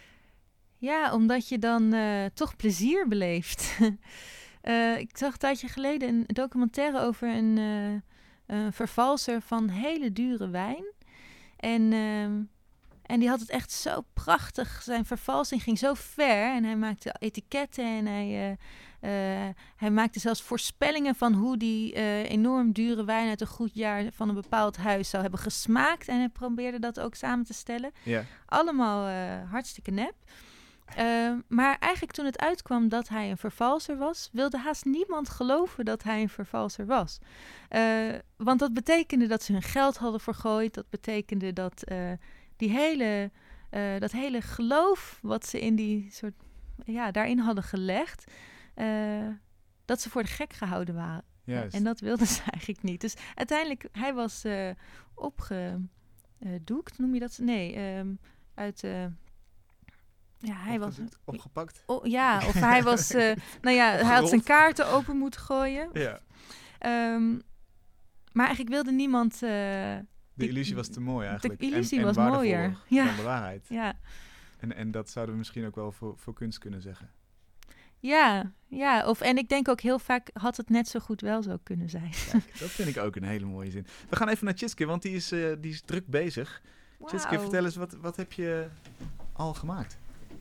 Ja, omdat je dan uh, toch plezier beleeft. uh, ik zag een tijdje geleden een documentaire over een, uh, een vervalser van hele dure wijn. En... Um, En die had het echt zo prachtig. Zijn vervalsing ging zo ver. En hij maakte etiketten en hij, uh, uh, hij maakte zelfs voorspellingen van hoe die uh, enorm dure wijn uit een goed jaar van een bepaald huis zou hebben gesmaakt. En hij probeerde dat ook samen te stellen. Yeah. Allemaal uh, hartstikke nep. Uh, maar eigenlijk toen het uitkwam dat hij een vervalser was, wilde haast niemand geloven dat hij een vervalser was. Uh, want dat betekende dat ze hun geld hadden vergooid. Dat betekende dat... Uh, Die hele, uh, dat hele geloof wat ze in die soort, ja, daarin hadden gelegd, uh, dat ze voor de gek gehouden waren. Juist. En dat wilden ze eigenlijk niet. Dus uiteindelijk, hij was uh, opgedoekt, noem je dat? Nee, um, uit... Uh, ja, hij was... Opgepakt? Oh, ja, of hij was... Uh, nou ja, hij had zijn kaarten open moeten gooien. Ja. Um, maar eigenlijk wilde niemand... Uh, De illusie was te mooi eigenlijk. De illusie en, en was mooier. Ja. Dan de waarheid. Ja. En, en dat zouden we misschien ook wel voor, voor kunst kunnen zeggen. Ja, ja. Of, en ik denk ook heel vaak had het net zo goed wel zo kunnen zijn. Kijk, dat vind ik ook een hele mooie zin. We gaan even naar Tjitske, want die is, uh, die is druk bezig. Wow. Tjitske, vertel eens, wat, wat heb je al gemaakt?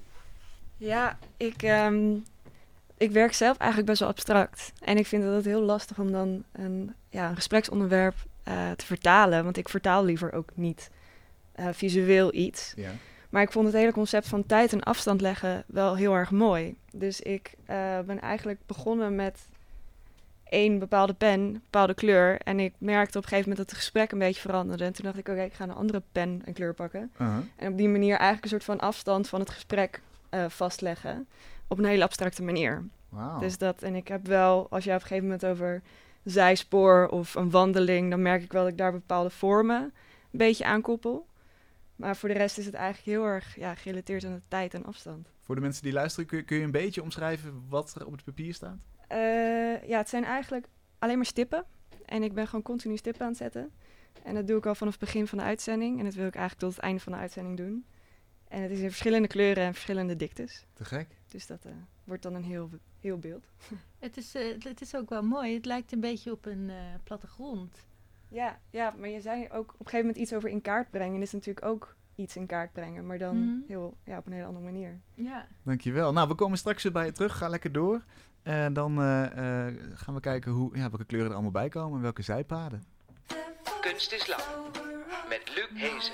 Ja, ik, um, ik werk zelf eigenlijk best wel abstract. En ik vind het heel lastig om dan een, ja, een gespreksonderwerp uh, te vertalen. Want ik vertaal liever ook niet uh, visueel iets. Ja. Maar ik vond het hele concept van tijd en afstand leggen wel heel erg mooi. Dus ik uh, ben eigenlijk begonnen met één bepaalde pen, een bepaalde kleur. En ik merkte op een gegeven moment dat het gesprek een beetje veranderde. En toen dacht ik, oké, okay, ik ga een andere pen en kleur pakken. Uh-huh. En op die manier eigenlijk een soort van afstand van het gesprek uh, vastleggen. Op een hele abstracte manier. Wow. Dus dat, en ik heb wel, als je op een gegeven moment over zijspoor of een wandeling, dan merk ik wel dat ik daar bepaalde vormen een beetje aankoppel. Maar voor de rest is het eigenlijk heel erg ja, gerelateerd aan de tijd en afstand. Voor de mensen die luisteren, kun je, kun je een beetje omschrijven wat er op het papier staat? Uh, ja, het zijn eigenlijk alleen maar stippen. En ik ben gewoon continu stippen aan het zetten. En dat doe ik al vanaf het begin van de uitzending. En dat wil ik eigenlijk tot het einde van de uitzending doen. En het is in verschillende kleuren en verschillende diktes. Te gek. Dus dat uh, wordt dan een heel heel beeld. Het is, uh, het is ook wel mooi. Het lijkt een beetje op een uh, plattegrond. Ja, ja, maar je zei ook op een gegeven moment iets over in kaart brengen. Dat is natuurlijk ook iets in kaart brengen, maar dan mm. heel, ja, op een hele andere manier. Ja. Dankjewel. Nou, we komen straks weer bij je terug. Ga lekker door. En dan uh, uh, gaan we kijken hoe, ja, welke kleuren er allemaal bij komen en welke zijpaden. Kunst is lang. Met Luc Hezen.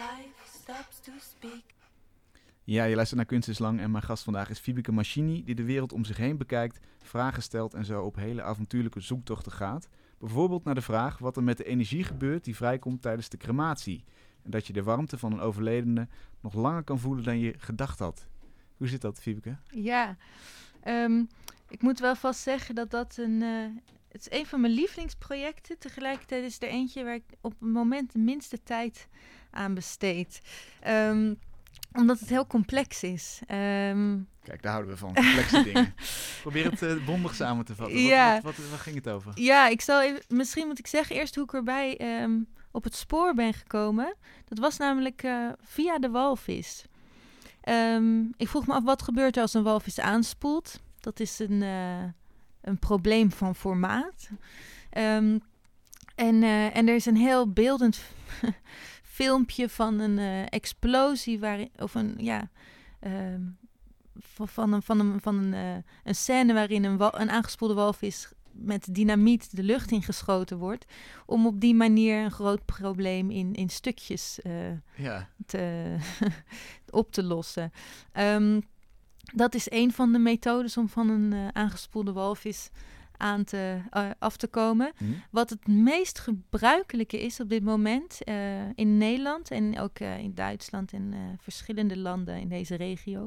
Ja, je luistert naar Kunst is lang en mijn gast vandaag is Fibeke Machini, die de wereld om zich heen bekijkt, vragen stelt en zo op hele avontuurlijke zoektochten gaat. Bijvoorbeeld naar de vraag wat er met de energie gebeurt die vrijkomt tijdens de crematie. En dat je de warmte van een overledene nog langer kan voelen dan je gedacht had. Hoe zit dat, Fibeke? Ja, um, ik moet wel vast zeggen dat dat een... Uh, het is een van mijn lievelingsprojecten. Tegelijkertijd is er eentje waar ik op het moment de minste tijd aan besteed. Um, omdat het heel complex is. Um, Kijk, daar houden we van. Complexe dingen. Probeer het uh, bondig samen te vatten. Ja. Wat, wat, wat, wat ging het over? Ja, ik zal even, misschien moet ik zeggen eerst hoe ik erbij um, op het spoor ben gekomen. Dat was namelijk uh, via de walvis. Um, ik vroeg me af, wat gebeurt er als een walvis aanspoelt? Dat is een, uh, een probleem van formaat. Um, en, uh, en er is een heel beeldend filmpje van een uh, explosie, waarin, of een, ja, um, van, van, een, van, een, van een, uh, een scène waarin een, wal, een aangespoelde walvis met dynamiet de lucht ingeschoten wordt, om op die manier een groot probleem in, in stukjes uh, ja. te, op te lossen. Um, dat is een van de methodes om van een uh, aangespoelde walvis aan te, uh, af te komen. Hmm. Wat het meest gebruikelijke is op dit moment uh, in Nederland en ook uh, in Duitsland en uh, verschillende landen in deze regio,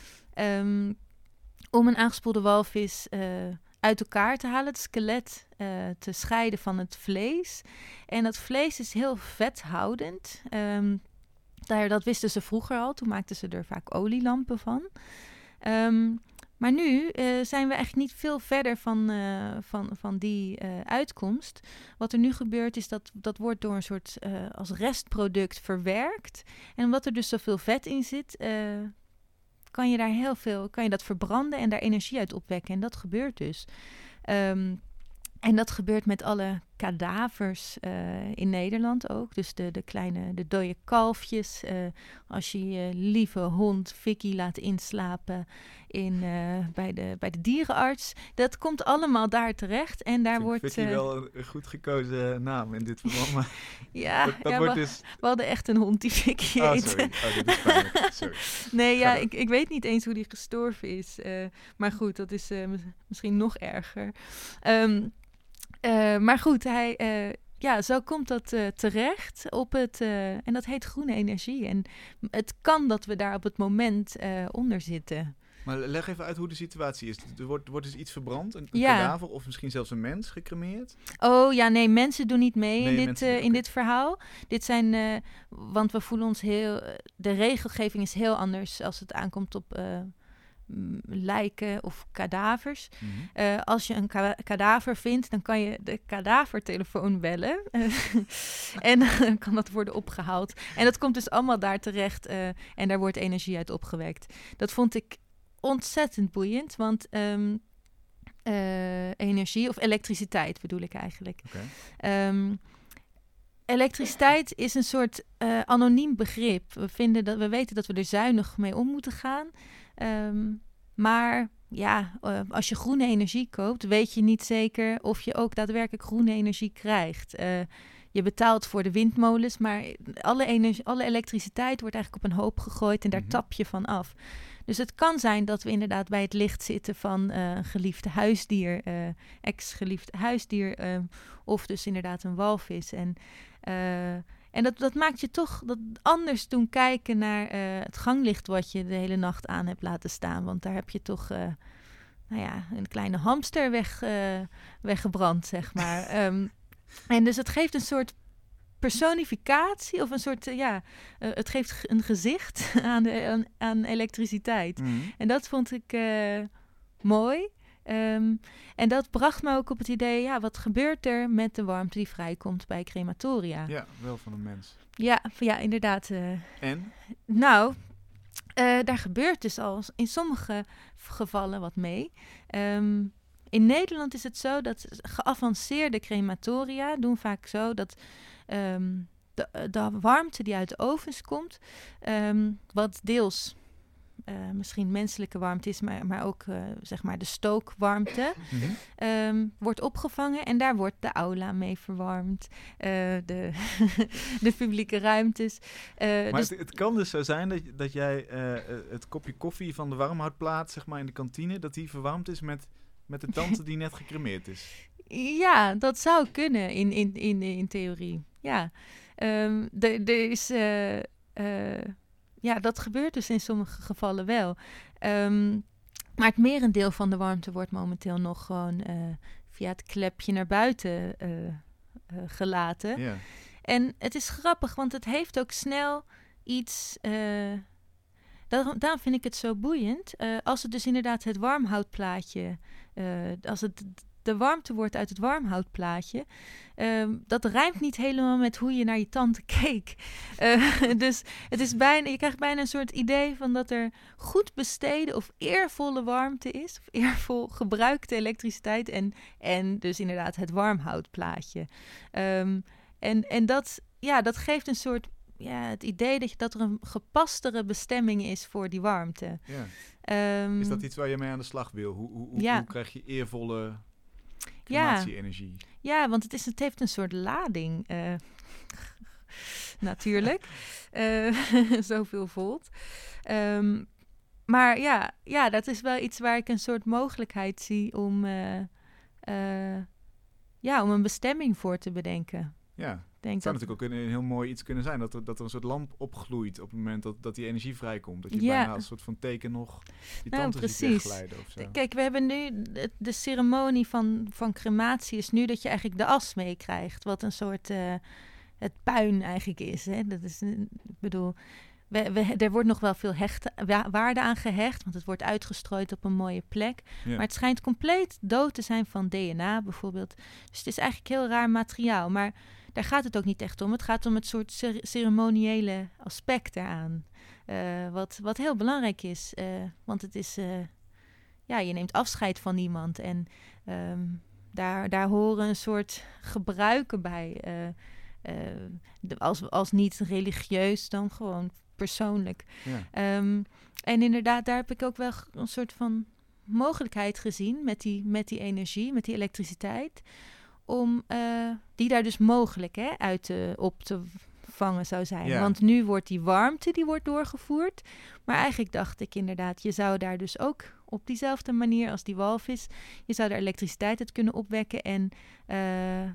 um, om een aangespoelde walvis uh, uit elkaar te halen, het skelet uh, te scheiden van het vlees. En dat vlees is heel vethoudend. Um, daar, dat wisten ze vroeger al, toen maakten ze er vaak olielampen van. Um, maar nu uh, zijn we echt niet veel verder van, uh, van, van die uh, uitkomst. Wat er nu gebeurt is dat dat wordt door een soort uh, als restproduct verwerkt. En omdat er dus zoveel vet in zit, uh, kan je daar heel veel, kan je dat verbranden en daar energie uit opwekken. En dat gebeurt dus. Um, en dat gebeurt met alle kadavers uh, in Nederland ook. Dus de, de kleine, de dode kalfjes. Uh, als je je lieve hond Vicky laat inslapen in, uh, bij, de, bij de dierenarts. Dat komt allemaal daar terecht. En daar wordt Vicky uh, wel een goed gekozen naam in dit verband. Maar ja, dat, dat ja wordt we, dus... we hadden echt een hond die Vicky oh, heette. Sorry, oh, dit is pijnlijk. Sorry. Nee, ja, ik, ik weet niet eens hoe die gestorven is. Uh, maar goed, dat is uh, misschien nog erger. Um, Uh, maar goed, hij, uh, ja, zo komt dat uh, terecht op het, uh, en dat heet groene energie. En het kan dat we daar op het moment uh, onder zitten. Maar leg even uit hoe de situatie is. Er wordt, wordt dus iets verbrand, een, een ja. kadaver of misschien zelfs een mens gecremeerd? Oh ja, nee, mensen doen niet mee nee, in, dit, uh, in okay. dit verhaal. Dit zijn, uh, want we voelen ons heel, uh, de regelgeving is heel anders als het aankomt op... Uh, lijken of kadavers. Mm-hmm. Uh, als je een ka- kadaver vindt, dan kan je de kadavertelefoon bellen. en dan kan dat worden opgehaald. En dat komt dus allemaal daar terecht uh, en daar wordt energie uit opgewekt. Dat vond ik ontzettend boeiend, want um, uh, energie, of elektriciteit bedoel ik eigenlijk. Okay. Um, elektriciteit is een soort uh, anoniem begrip. We, vinden dat, we weten dat we er zuinig mee om moeten gaan. Um, maar ja, uh, als je groene energie koopt, weet je niet zeker of je ook daadwerkelijk groene energie krijgt. Uh, je betaalt voor de windmolens, maar alle, energie, alle elektriciteit wordt eigenlijk op een hoop gegooid en daar mm-hmm. tap je van af. Dus het kan zijn dat we inderdaad bij het licht zitten van uh, een geliefd huisdier, uh, ex-geliefd huisdier, uh, of dus inderdaad een walvis. En... Uh, En dat, dat maakt je toch dat anders doen kijken naar uh, het ganglicht wat je de hele nacht aan hebt laten staan. Want daar heb je toch uh, nou ja, een kleine hamster weg, uh, weggebrand, zeg maar. um, en dus het geeft een soort personificatie of een soort, uh, ja, uh, het geeft een gezicht aan, de, aan, aan elektriciteit. Mm-hmm. En dat vond ik uh, mooi. Um, en dat bracht me ook op het idee, ja, wat gebeurt er met de warmte die vrijkomt bij crematoria? Ja, wel van een mens. Ja, ja inderdaad. Uh, en? Nou, Uh, daar gebeurt dus al in sommige gevallen wat mee. Um, in Nederland is het zo dat geavanceerde crematoria doen vaak zo dat um, de, de warmte die uit de ovens komt, um, wat deels uh, misschien menselijke warmte is, maar, maar ook uh, zeg maar de stookwarmte, mm-hmm. um, wordt opgevangen en daar wordt de aula mee verwarmd, uh, de, de publieke ruimtes. Uh, maar dus het, het kan dus zo zijn dat, dat jij uh, het kopje koffie van de warmhoutplaat, zeg maar in de kantine, dat die verwarmd is met, met de tante die net gecremeerd is. Ja, dat zou kunnen in, in, in, in theorie. Ja, um, er is... Uh, uh, ja, dat gebeurt dus in sommige gevallen wel. Um, maar het merendeel van de warmte wordt momenteel nog gewoon uh, via het klepje naar buiten uh, uh, gelaten. Yeah. En het is grappig, want het heeft ook snel iets... Uh, Daarom, daarom vind ik het zo boeiend. Uh, als het dus inderdaad het warmhoutplaatje... Uh, als het de warmte wordt uit het warmhoutplaatje... Uh, dat rijmt niet helemaal met hoe je naar je tante keek. Uh, dus het is bijna, je krijgt bijna een soort idee van dat er goed besteden... of eervolle warmte is. Of eervol gebruikte elektriciteit. En, en dus inderdaad het warmhoutplaatje. Um, en en dat, ja, dat geeft een soort... Ja, het idee dat, je, dat er een gepastere bestemming is voor die warmte. Ja. Um, is dat iets waar je mee aan de slag wil? Hoe, hoe, hoe, ja. hoe krijg je eervolle crematie-energie? Ja, ja, want het, is, het heeft een soort lading. Uh, natuurlijk. uh, zoveel volt. Um, maar ja, ja, dat is wel iets waar ik een soort mogelijkheid zie om, uh, uh, ja, om een bestemming voor te bedenken. Ja. Denk het zou dat... natuurlijk ook een, een heel mooi iets kunnen zijn. Dat er, dat er een soort lamp opgloeit op het moment dat, dat die energie vrijkomt. Dat je ja. bijna als een soort van teken nog die nou, tante ziet wegglijden of zo. Kijk, we hebben nu... De, de ceremonie van, van crematie is nu dat je eigenlijk de as meekrijgt. Wat een soort... Uh, het puin eigenlijk is. Hè? Dat is, ik bedoel... We, we, er wordt nog wel veel hechte, wa- waarde aan gehecht, want het wordt uitgestrooid op een mooie plek. Ja. Maar het schijnt compleet dood te zijn van D N A bijvoorbeeld. Dus het is eigenlijk heel raar materiaal. Maar daar gaat het ook niet echt om. Het gaat om het soort cer- ceremoniële aspect eraan. Uh, wat, wat heel belangrijk is. Uh, want het is... Uh, ja, je neemt afscheid van iemand. En um, daar, daar horen een soort gebruiken bij. Uh, uh, de, als, als niet religieus, dan gewoon... persoonlijk. Ja. Um, en inderdaad, daar heb ik ook wel een soort van mogelijkheid gezien met die, met die energie, met die elektriciteit, om uh, die daar dus mogelijk hè, uit te, op te vangen zou zijn. Ja. Want nu wordt die warmte, die wordt doorgevoerd. Maar eigenlijk dacht ik inderdaad, je zou daar dus ook op diezelfde manier als die walvis, je zou daar elektriciteit uit kunnen opwekken en uh,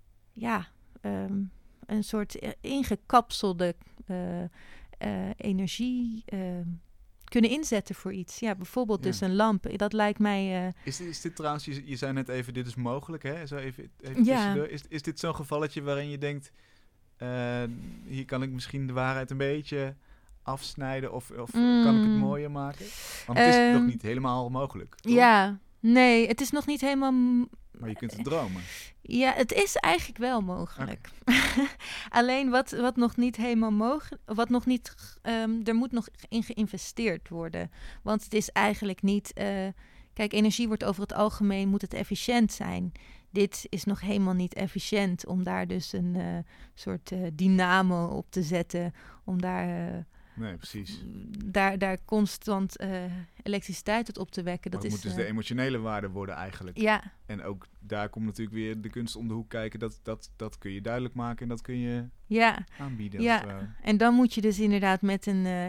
ja, um, een soort ingekapselde uh, Uh, energie uh, kunnen inzetten voor iets. Ja, bijvoorbeeld ja. dus een lamp. Dat lijkt mij... Uh... Is, is dit trouwens, je, je zei net even, dit is mogelijk, hè? Zo even, even ja. Is, is dit zo'n gevalletje waarin je denkt, uh, hier kan ik misschien de waarheid een beetje afsnijden of, of mm. kan ik het mooier maken? Want het is um, nog niet helemaal mogelijk, toch? Ja, nee, het is nog niet helemaal... M- Maar je kunt het dromen. Ja, het is eigenlijk wel mogelijk. Okay. Alleen wat, wat nog niet helemaal mogelijk... Wat nog niet... Um, er moet nog in geïnvesteerd worden. Want het is eigenlijk niet... Uh, kijk, energie wordt over het algemeen... moet het efficiënt zijn. Dit is nog helemaal niet efficiënt... om daar dus een uh, soort uh, dynamo op te zetten. Om daar... Uh, Nee, precies. Daar, daar constant uh, elektriciteit uit op te wekken. Dat maar het is, moet dus uh, de emotionele waarde worden eigenlijk. Ja. En ook daar komt natuurlijk weer de kunst om de hoek kijken. Dat, dat, dat kun je duidelijk maken en dat kun je ja. aanbieden. Ja, uh, en dan moet je dus inderdaad met een uh,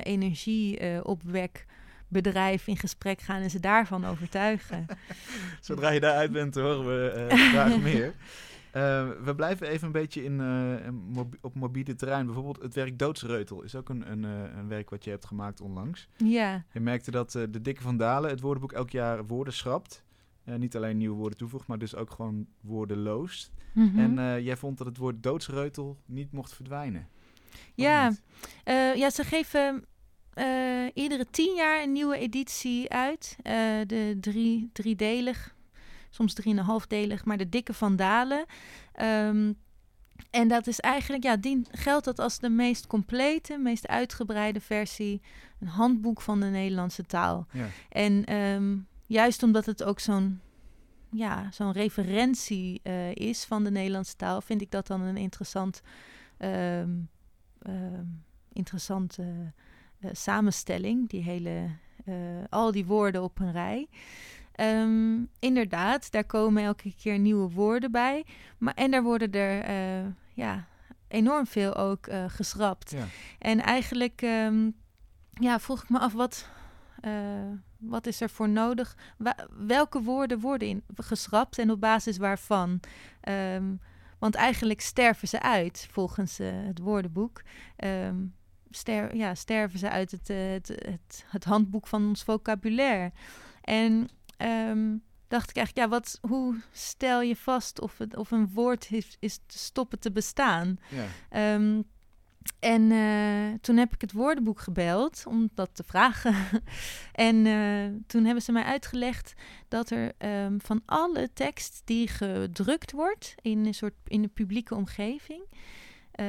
energieopwekbedrijf uh, in gesprek gaan en ze daarvan overtuigen. Zodra je daaruit bent, horen we uh, graag meer. Uh, we blijven even een beetje in, uh, mobi- op mobiele terrein. Bijvoorbeeld het werk Doodsreutel is ook een, een, uh, een werk wat je hebt gemaakt onlangs. Ja. Je merkte dat uh, de Dikke van Dalen het woordenboek elk jaar woorden schrapt. Uh, niet alleen nieuwe woorden toevoegt, maar dus ook gewoon woorden loost. Mm-hmm. En uh, jij vond dat het woord Doodsreutel niet mocht verdwijnen. Ja, uh, ja, ze geven uh, iedere tien jaar een nieuwe editie uit. Uh, de drie, driedelig. Soms drieënhalfdelig, maar de Dikke van Dalen. Um, en dat is eigenlijk, ja, die geldt dat als de meest complete, meest uitgebreide versie, een handboek van de Nederlandse taal. Ja. En um, juist omdat het ook zo'n, ja, zo'n referentie uh, is van de Nederlandse taal, vind ik dat dan een interessant, um, um, interessante uh, samenstelling, die hele, uh, al die woorden op een rij. Um, inderdaad, daar komen elke keer nieuwe woorden bij. Maar, en daar worden er uh, ja, enorm veel ook uh, geschrapt. Ja. En eigenlijk um, ja, vroeg ik me af, wat, uh, wat is er voor nodig? Wa- welke woorden worden in, geschrapt en op basis waarvan? Um, want eigenlijk sterven ze uit, volgens uh, het woordenboek. Um, ster- ja, sterven ze uit het, uh, het, het, het handboek van ons vocabulaire. En Um, dacht ik eigenlijk, ja, wat, hoe stel je vast of, het, of een woord heeft, is te stoppen te bestaan? Ja. Um, en uh, toen heb ik het woordenboek gebeld om dat te vragen. en uh, toen hebben ze mij uitgelegd dat er um, van alle tekst die gedrukt wordt in een soort in een publieke omgeving, Uh,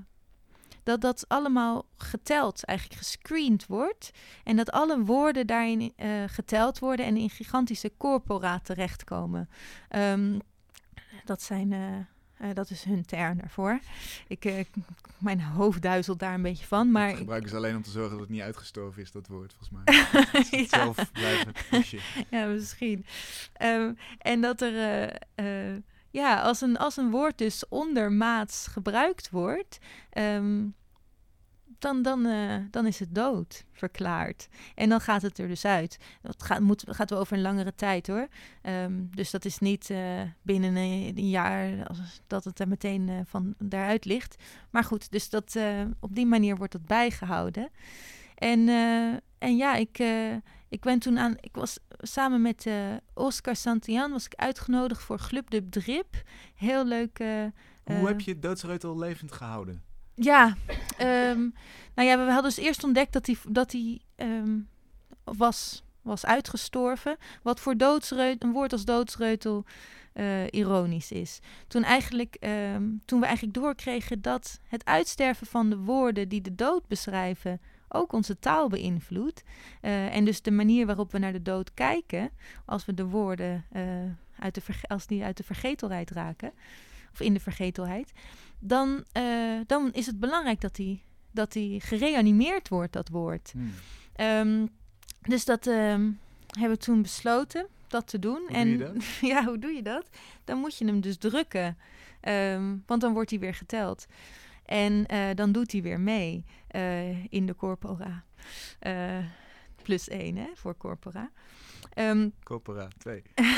dat dat allemaal geteld, eigenlijk gescreend wordt. En dat alle woorden daarin uh, geteld worden en in gigantische corpora terechtkomen. Um, dat zijn, uh, uh, dat is hun term daarvoor. Ik, uh, mijn hoofd duizelt daar een beetje van. Maar dat gebruiken ze alleen om te zorgen dat het niet uitgestorven is, dat woord, volgens mij. Het ja. Zelf blijven pushen. Ja, misschien. Um, en dat er... Uh, uh, Ja, als een, als een woord dus ondermaats gebruikt wordt, um, dan, dan, uh, dan is het dood verklaard. En dan gaat het er dus uit. Dat gaat, moet, gaat wel over een langere tijd hoor. Um, dus dat is niet uh, binnen een, een jaar als, dat het er meteen uh, van daaruit ligt. Maar goed, dus dat, uh, op die manier wordt dat bijgehouden. En, uh, en ja, ik... Uh, Ik ben toen aan, ik was samen met uh, Oscar Santillan was ik uitgenodigd voor Club de Drip. Heel leuk. Uh, Hoe uh, heb je doodsreutel levend gehouden? Ja, um, nou ja, we hadden dus eerst ontdekt dat hij dat hij um, was, was uitgestorven. Wat voor doodsreutel, een woord als doodsreutel uh, ironisch is. Toen, eigenlijk, um, toen we eigenlijk doorkregen dat het uitsterven van de woorden die de dood beschrijven ook onze taal beïnvloedt. Uh, en dus de manier waarop we naar de dood kijken, als we de woorden uh, uit de verge- als die uit de vergetelheid raken, of in de vergetelheid, dan, uh, dan is het belangrijk dat die, dat die gereanimeerd wordt, dat woord. Hmm. Um, dus dat um, hebben we toen besloten, dat te doen. Hoe en doe je dat? Ja, hoe doe je dat? Dan moet je hem dus drukken, um, want dan wordt hij weer geteld. En uh, dan doet hij weer mee uh, in de corpora. Uh, plus één, hè, voor corpora. Um, corpora, twee.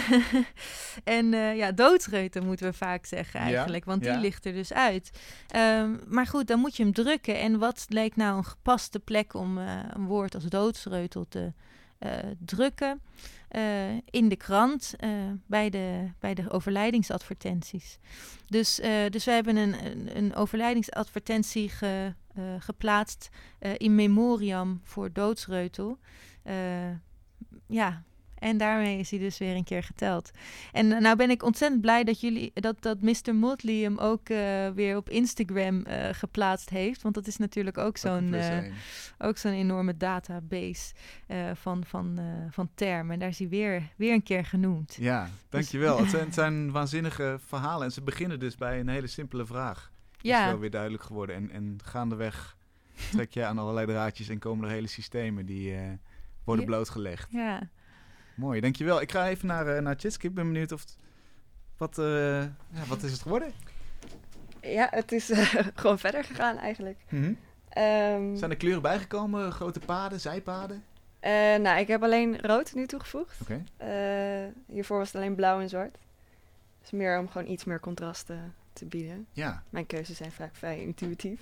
en uh, ja, doodsreuten moeten we vaak zeggen eigenlijk, ja? want die ja? ligt er dus uit. Um, maar goed, dan moet je hem drukken. En wat leek nou een gepaste plek om uh, een woord als doodsreutel te uh, drukken? Uh, in de krant, uh, bij, de, bij de overlijdingsadvertenties. Dus, uh, dus we hebben een, een, een overlijdingsadvertentie ge, uh, geplaatst uh, in memoriam voor doodsreutel. Uh, ja, en daarmee is hij dus weer een keer geteld. En uh, nou ben ik ontzettend blij dat jullie dat, dat mister Motley hem ook uh, weer op Instagram uh, geplaatst heeft. Want dat is natuurlijk ook zo'n, uh, ook zo'n enorme database uh, van, van, uh, van termen. En daar is hij weer, weer een keer genoemd. Ja, dankjewel. Dus, het, zijn, het zijn waanzinnige verhalen. En ze beginnen dus bij een hele simpele vraag. Ja. Is wel weer duidelijk geworden. En, en gaandeweg trek je aan allerlei draadjes en komen er hele systemen die uh, worden ja. blootgelegd. Ja. Mooi, dankjewel. Ik ga even naar, uh, naar Tjitske. Ik ben benieuwd of t, wat, uh, ja, wat is het geworden? Ja, het is uh, gewoon verder gegaan eigenlijk. Mm-hmm. Um, Zijn er kleuren bijgekomen? Grote paden, zijpaden? Uh, nou, ik heb alleen rood nu toegevoegd. Okay. Uh, hiervoor was het alleen blauw en zwart. Dus meer om gewoon iets meer contrast uh, te bieden. Ja. Mijn keuzes zijn vaak vrij intuïtief.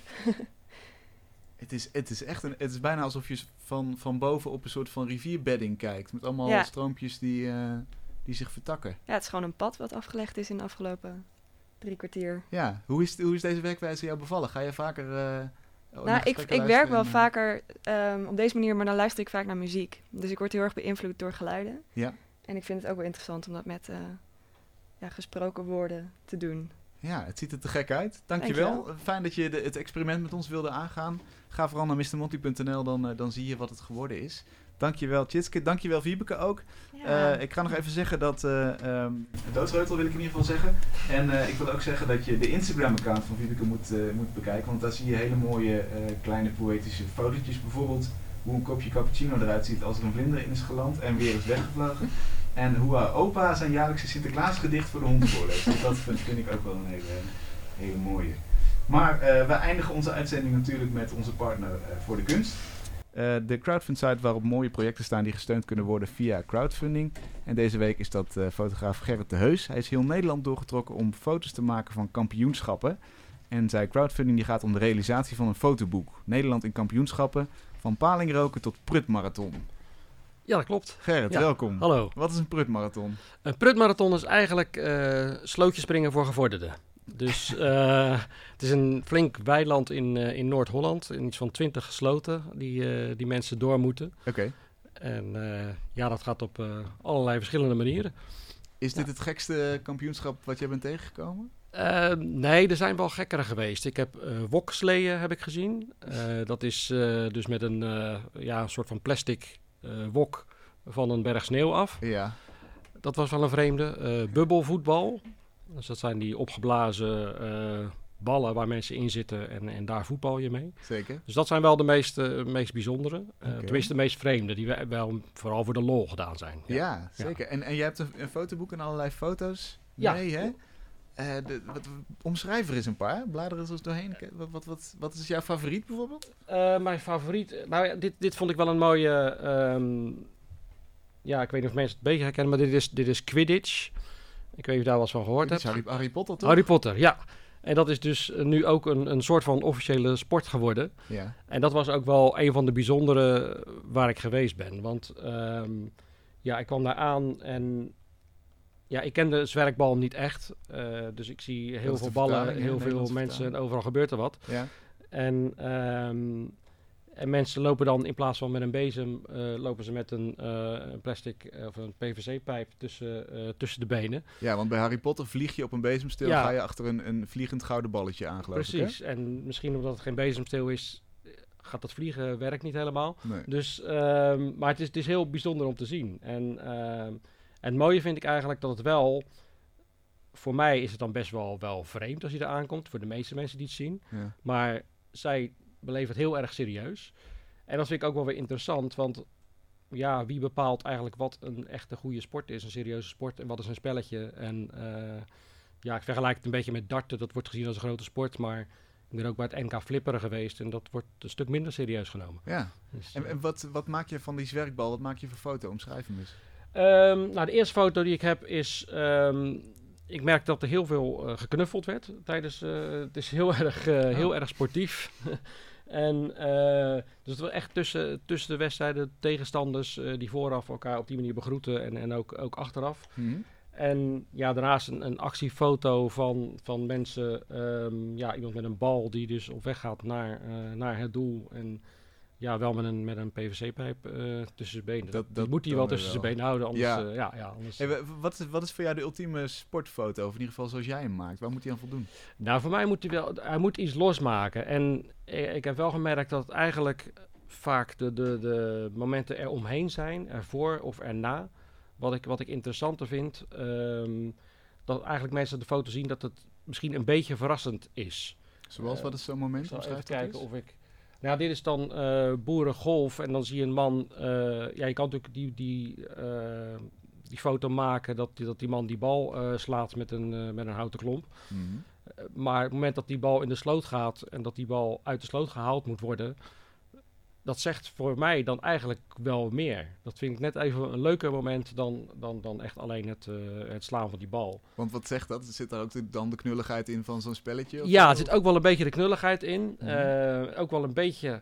Het is, het is echt een, het is bijna alsof je van, van boven op een soort van rivierbedding kijkt. Met allemaal ja. stroompjes die, uh, die zich vertakken. Ja, het is gewoon een pad wat afgelegd is in de afgelopen drie kwartier. Ja, hoe is, hoe is deze werkwijze jou bevallen? Ga je vaker uh, Nou, ik, ik werk wel en, vaker um, op deze manier, maar dan luister ik vaak naar muziek. Dus ik word heel erg beïnvloed door geluiden. Ja. En ik vind het ook wel interessant om dat met uh, ja, gesproken woorden te doen. Ja, het ziet er te gek uit. Dankjewel. Dankjewel. Fijn dat je de, het experiment met ons wilde aangaan. Ga vooral naar mister monty punt n l, dan, uh, dan zie je wat het geworden is. Dankjewel Tjitske, dankjewel Wiebeke ook. Ja. Uh, ik ga nog even zeggen dat... Uh, um, doodsreutel wil ik in ieder geval zeggen. En uh, ik wil ook zeggen dat je de Instagram-account van Wiebeke moet, uh, moet bekijken. Want daar zie je hele mooie uh, kleine poëtische fotootjes. Bijvoorbeeld hoe een kopje cappuccino eruit ziet als er een vlinder in is geland en weer is weggevlogen. En hoe haar opa zijn jaarlijkse Sinterklaasgedicht voor de hond voorleest. Dus dat vind, vind ik ook wel een hele, hele mooie. Maar uh, we eindigen onze uitzending natuurlijk met onze partner uh, voor de kunst. Uh, de crowdfund site waarop mooie projecten staan die gesteund kunnen worden via crowdfunding. En deze week is dat uh, fotograaf Gerrit de Heus. Hij is heel Nederland doorgetrokken om foto's te maken van kampioenschappen. En zijn crowdfunding die gaat om de realisatie van een fotoboek. Nederland in kampioenschappen, van palingroken tot prutmarathon. Ja, dat klopt. Gerrit, Ja. welkom. Hallo. Wat is een prutmarathon? Een prutmarathon is eigenlijk uh, slootjespringen voor gevorderden. Dus uh, het is een flink weiland in, uh, in Noord-Holland. In iets van twintig sloten die, uh, die mensen door moeten. Oké. Okay. En uh, ja, dat gaat op uh, allerlei verschillende manieren. Is dit ja. het gekste kampioenschap wat jij bent tegengekomen? Uh, nee, er zijn wel gekkere geweest. Ik heb uh, woksleeën heb ik gezien. Uh, dat is uh, dus met een, uh, ja, een soort van plastic uh, wok van een berg sneeuw af. Ja. Dat was wel een vreemde. Uh, bubbelvoetbal. Dus dat zijn die opgeblazen uh, ballen waar mensen in zitten en, en daar voetbal je mee. Zeker. Dus dat zijn wel de meest, uh, meest bijzondere. Uh, Okay. Tenminste de meest vreemde, die we, wel vooral voor de lol gedaan zijn. Ja, ja zeker. Ja. En, en jij hebt een, een fotoboek en allerlei foto's ja. mee, hè? Uh, de, wat, omschrijf er eens een paar. Blader eens doorheen. Wat, wat, wat, wat is jouw favoriet bijvoorbeeld? Uh, mijn favoriet... Nou ja, dit, dit vond ik wel een mooie... Um, ja, ik weet niet of mensen het beter herkennen, maar dit is, dit is Quidditch. Ik weet niet of je daar wel eens van gehoord hebt. Harry, Harry Potter, toch? Harry Potter, ja. En dat is dus nu ook een, een soort van officiële sport geworden. Ja. En dat was ook wel een van de bijzondere waar ik geweest ben. Want um, ja, ik kwam daar aan en ja, ik ken de zwerkbal niet echt. Uh, dus ik zie heel veel ballen, heel veel mensen en overal gebeurt er wat. Ja. En, um, en mensen lopen dan in plaats van met een bezem, uh, lopen ze met een, uh, een plastic uh, of een P V C-pijp tussen, uh, tussen de benen. Ja, want bij Harry Potter vlieg je op een bezemsteel, ja. ga je achter een, een vliegend gouden balletje aan, geloof Precies. ik, hè? En misschien omdat het geen bezemsteel is, gaat dat vliegen werkt niet helemaal. Nee. Dus, um, maar het is, het is heel bijzonder om te zien. En, um, en het mooie vind ik eigenlijk dat het wel... Voor mij is het dan best wel, wel vreemd als je er aankomt. Voor de meeste mensen die het zien. Ja. Maar zij beleven het heel erg serieus. En dat vind ik ook wel weer interessant. Want ja, wie bepaalt eigenlijk wat een echte goede sport is? Een serieuze sport en wat is een spelletje? En uh, ja, ik vergelijk het een beetje met darten. Dat wordt gezien als een grote sport. Maar ik ben ook bij het N K flipperen geweest. En dat wordt een stuk minder serieus genomen. Ja. Dus, en en wat, wat maak je van die zwerkbal? Wat maak je voor foto? Omschrijf hem eens. Um, nou, de eerste foto die ik heb is... Um, ik merk dat er heel veel uh, geknuffeld werd tijdens... Uh, het is heel erg, uh, heel oh. erg sportief. En uh, dus het was echt tussen, tussen de wedstrijden tegenstanders uh, die vooraf elkaar op die manier begroeten en, en ook, ook achteraf. Mm-hmm. En ja, daarnaast een, een actiefoto van, van mensen, um, ja, iemand met een bal die dus op weg gaat naar, uh, naar het doel. En ja, wel met een, met een P V C-pijp uh, tussen zijn benen. Dat, dat moet hij wel tussen zijn benen houden, anders... Ja. Uh, ja, ja, anders hey, wat, is, wat is voor jou de ultieme sportfoto? Of in ieder geval zoals jij hem maakt? Waar moet hij aan voldoen? Nou, voor mij moet hij wel... Hij moet iets losmaken. En ik, ik heb wel gemerkt dat het eigenlijk vaak de, de, de momenten eromheen zijn, ervoor of erna. Wat ik, wat ik interessanter vind, um, dat eigenlijk mensen de foto zien dat het misschien een beetje verrassend is. Zoals, uh, wat is zo'n moment? Ik zal even dat kijken is? of ik... Nou, dit is dan uh, boerengolf en dan zie je een man... Uh, ja, je kan natuurlijk die, die, uh, die foto maken dat die, dat die man die bal uh, slaat met een, uh, met een houten klomp. Mm-hmm. Uh, maar op het moment dat die bal in de sloot gaat en dat die bal uit de sloot gehaald moet worden... Dat zegt voor mij dan eigenlijk wel meer. Dat vind ik net even een leuker moment dan, dan, dan echt alleen het, uh, het slaan van die bal. Want wat zegt dat? Zit daar ook de, dan de knulligheid in van zo'n spelletje? Of ja, zo? er zit ook wel een beetje de knulligheid in. Mm-hmm. Uh, ook wel een beetje...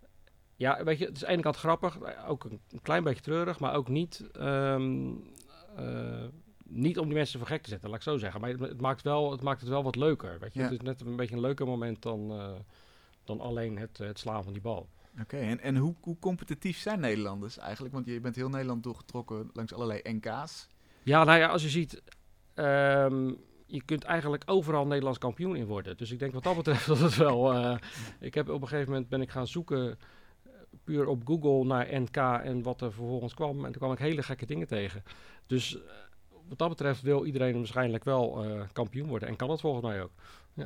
Ja, weet je, het is aan de ene kant grappig, ook een, een klein beetje treurig, maar ook niet... Um, uh, niet om die mensen voor gek te zetten, laat ik zo zeggen. Maar het, het, maakt, wel, het maakt het wel wat leuker. Weet je? Ja. Het is net een beetje een leuker moment dan, uh, dan alleen het, het slaan van die bal. Oké, okay, en, en hoe, hoe competitief zijn Nederlanders eigenlijk? Want je bent heel Nederland doorgetrokken langs allerlei N K's. Ja, nou ja, als je ziet... Um, je kunt eigenlijk overal Nederlands kampioen in worden. Dus ik denk wat dat betreft dat het wel... Uh, ik heb op een gegeven moment ben ik gaan zoeken... Uh, puur op Google naar N K en wat er vervolgens kwam. En toen kwam ik hele gekke dingen tegen. Dus uh, wat dat betreft wil iedereen waarschijnlijk wel uh, kampioen worden. En kan het volgens mij ook. Ja.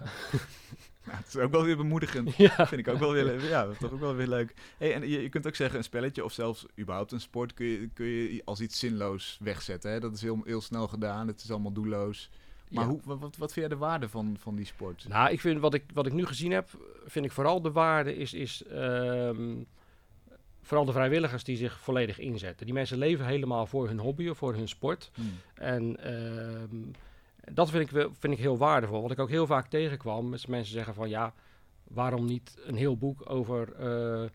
Nou, het is ook wel weer bemoedigend. Ja. Vind ik ook wel weer, ja, toch ook wel weer leuk. Hey, en je, je kunt ook zeggen, een spelletje of zelfs überhaupt een sport kun je, kun je als iets zinloos wegzetten. Hè? Dat is heel, heel snel gedaan. Het is allemaal doelloos. Maar Ja. hoe, wat, wat vind jij de waarde van, van die sport? Nou, ik vind wat ik, wat ik nu gezien heb, vind ik vooral de waarde is... is um, vooral de vrijwilligers die zich volledig inzetten. Die mensen leven helemaal voor hun hobby of voor hun sport. Hmm. En uh, dat vind ik, wel, vind ik heel waardevol. Wat ik ook heel vaak tegenkwam, is mensen zeggen van ja, waarom niet een heel boek over, uh,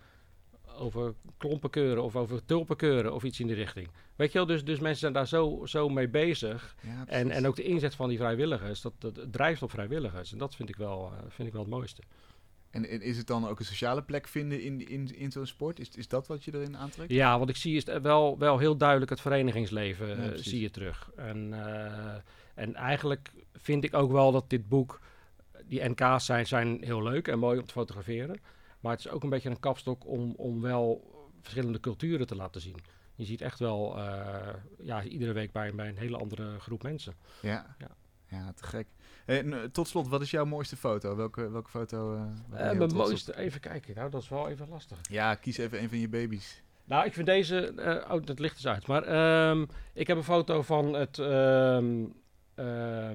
over klompenkeuren of over tulpenkeuren of iets in die richting. Weet je wel, dus, dus mensen zijn daar zo, zo mee bezig. Ja, en, en ook de inzet van die vrijwilligers, dat, dat drijft op vrijwilligers. En dat vind ik wel, uh, vind ik wel het mooiste. En, en is het dan ook een sociale plek vinden in, in, in zo'n sport? Is, is dat wat je erin aantrekt? Ja, wat ik zie is wel, wel heel duidelijk het verenigingsleven Ja, uh, zie je terug. En, uh, en eigenlijk vind ik ook wel dat dit boek, die N K's zijn, zijn heel leuk en mooi om te fotograferen. Maar het is ook een beetje een kapstok om, om wel verschillende culturen te laten zien. Je ziet echt wel uh, ja, iedere week bij, bij een hele andere groep mensen. Ja, ja. ja te gek. En, uh, tot slot, wat is jouw mooiste foto? Welke, welke foto? Uh, uh, mijn mooiste, op? Even kijken. Nou, dat is wel even lastig. Ja, kies even een van je baby's. Nou, ik vind deze... Uh, oh, dat ligt dus uit. Maar um, ik heb een foto van het um, uh,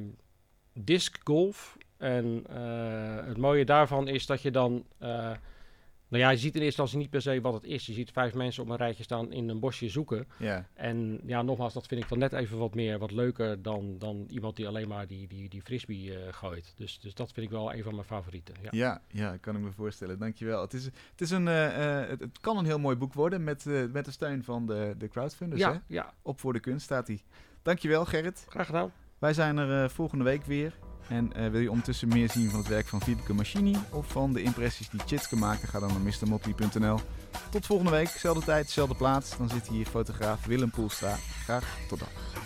disc golf. En uh, het mooie daarvan is dat je dan... Uh, nou ja, je ziet in eerste instantie niet per se wat het is. Je ziet vijf mensen op een rijtje staan in een bosje zoeken. Ja. En ja, nogmaals, dat vind ik dan net even wat meer, wat leuker dan, dan iemand die alleen maar die, die, die frisbee uh, gooit. Dus, dus dat vind ik wel een van mijn favorieten. Ja, ja, ja, kan ik me voorstellen. Dankjewel. Het, is, het, is een, uh, uh, het, het kan een heel mooi boek worden met, uh, met de steun van de, de crowdfunders. Ja, hè? ja. Op voor de kunst staat hij. Dankjewel, Gerrit. Graag gedaan. Wij zijn er uh, volgende week weer. En uh, wil je ondertussen meer zien van het werk van Wiebeke Machini of van de impressies die Tjitske maakte, ga dan naar mister motley punt n l. Tot volgende week, zelfde tijd, zelfde plaats. Dan zit hier fotograaf Willem Poelstra. Graag tot dan.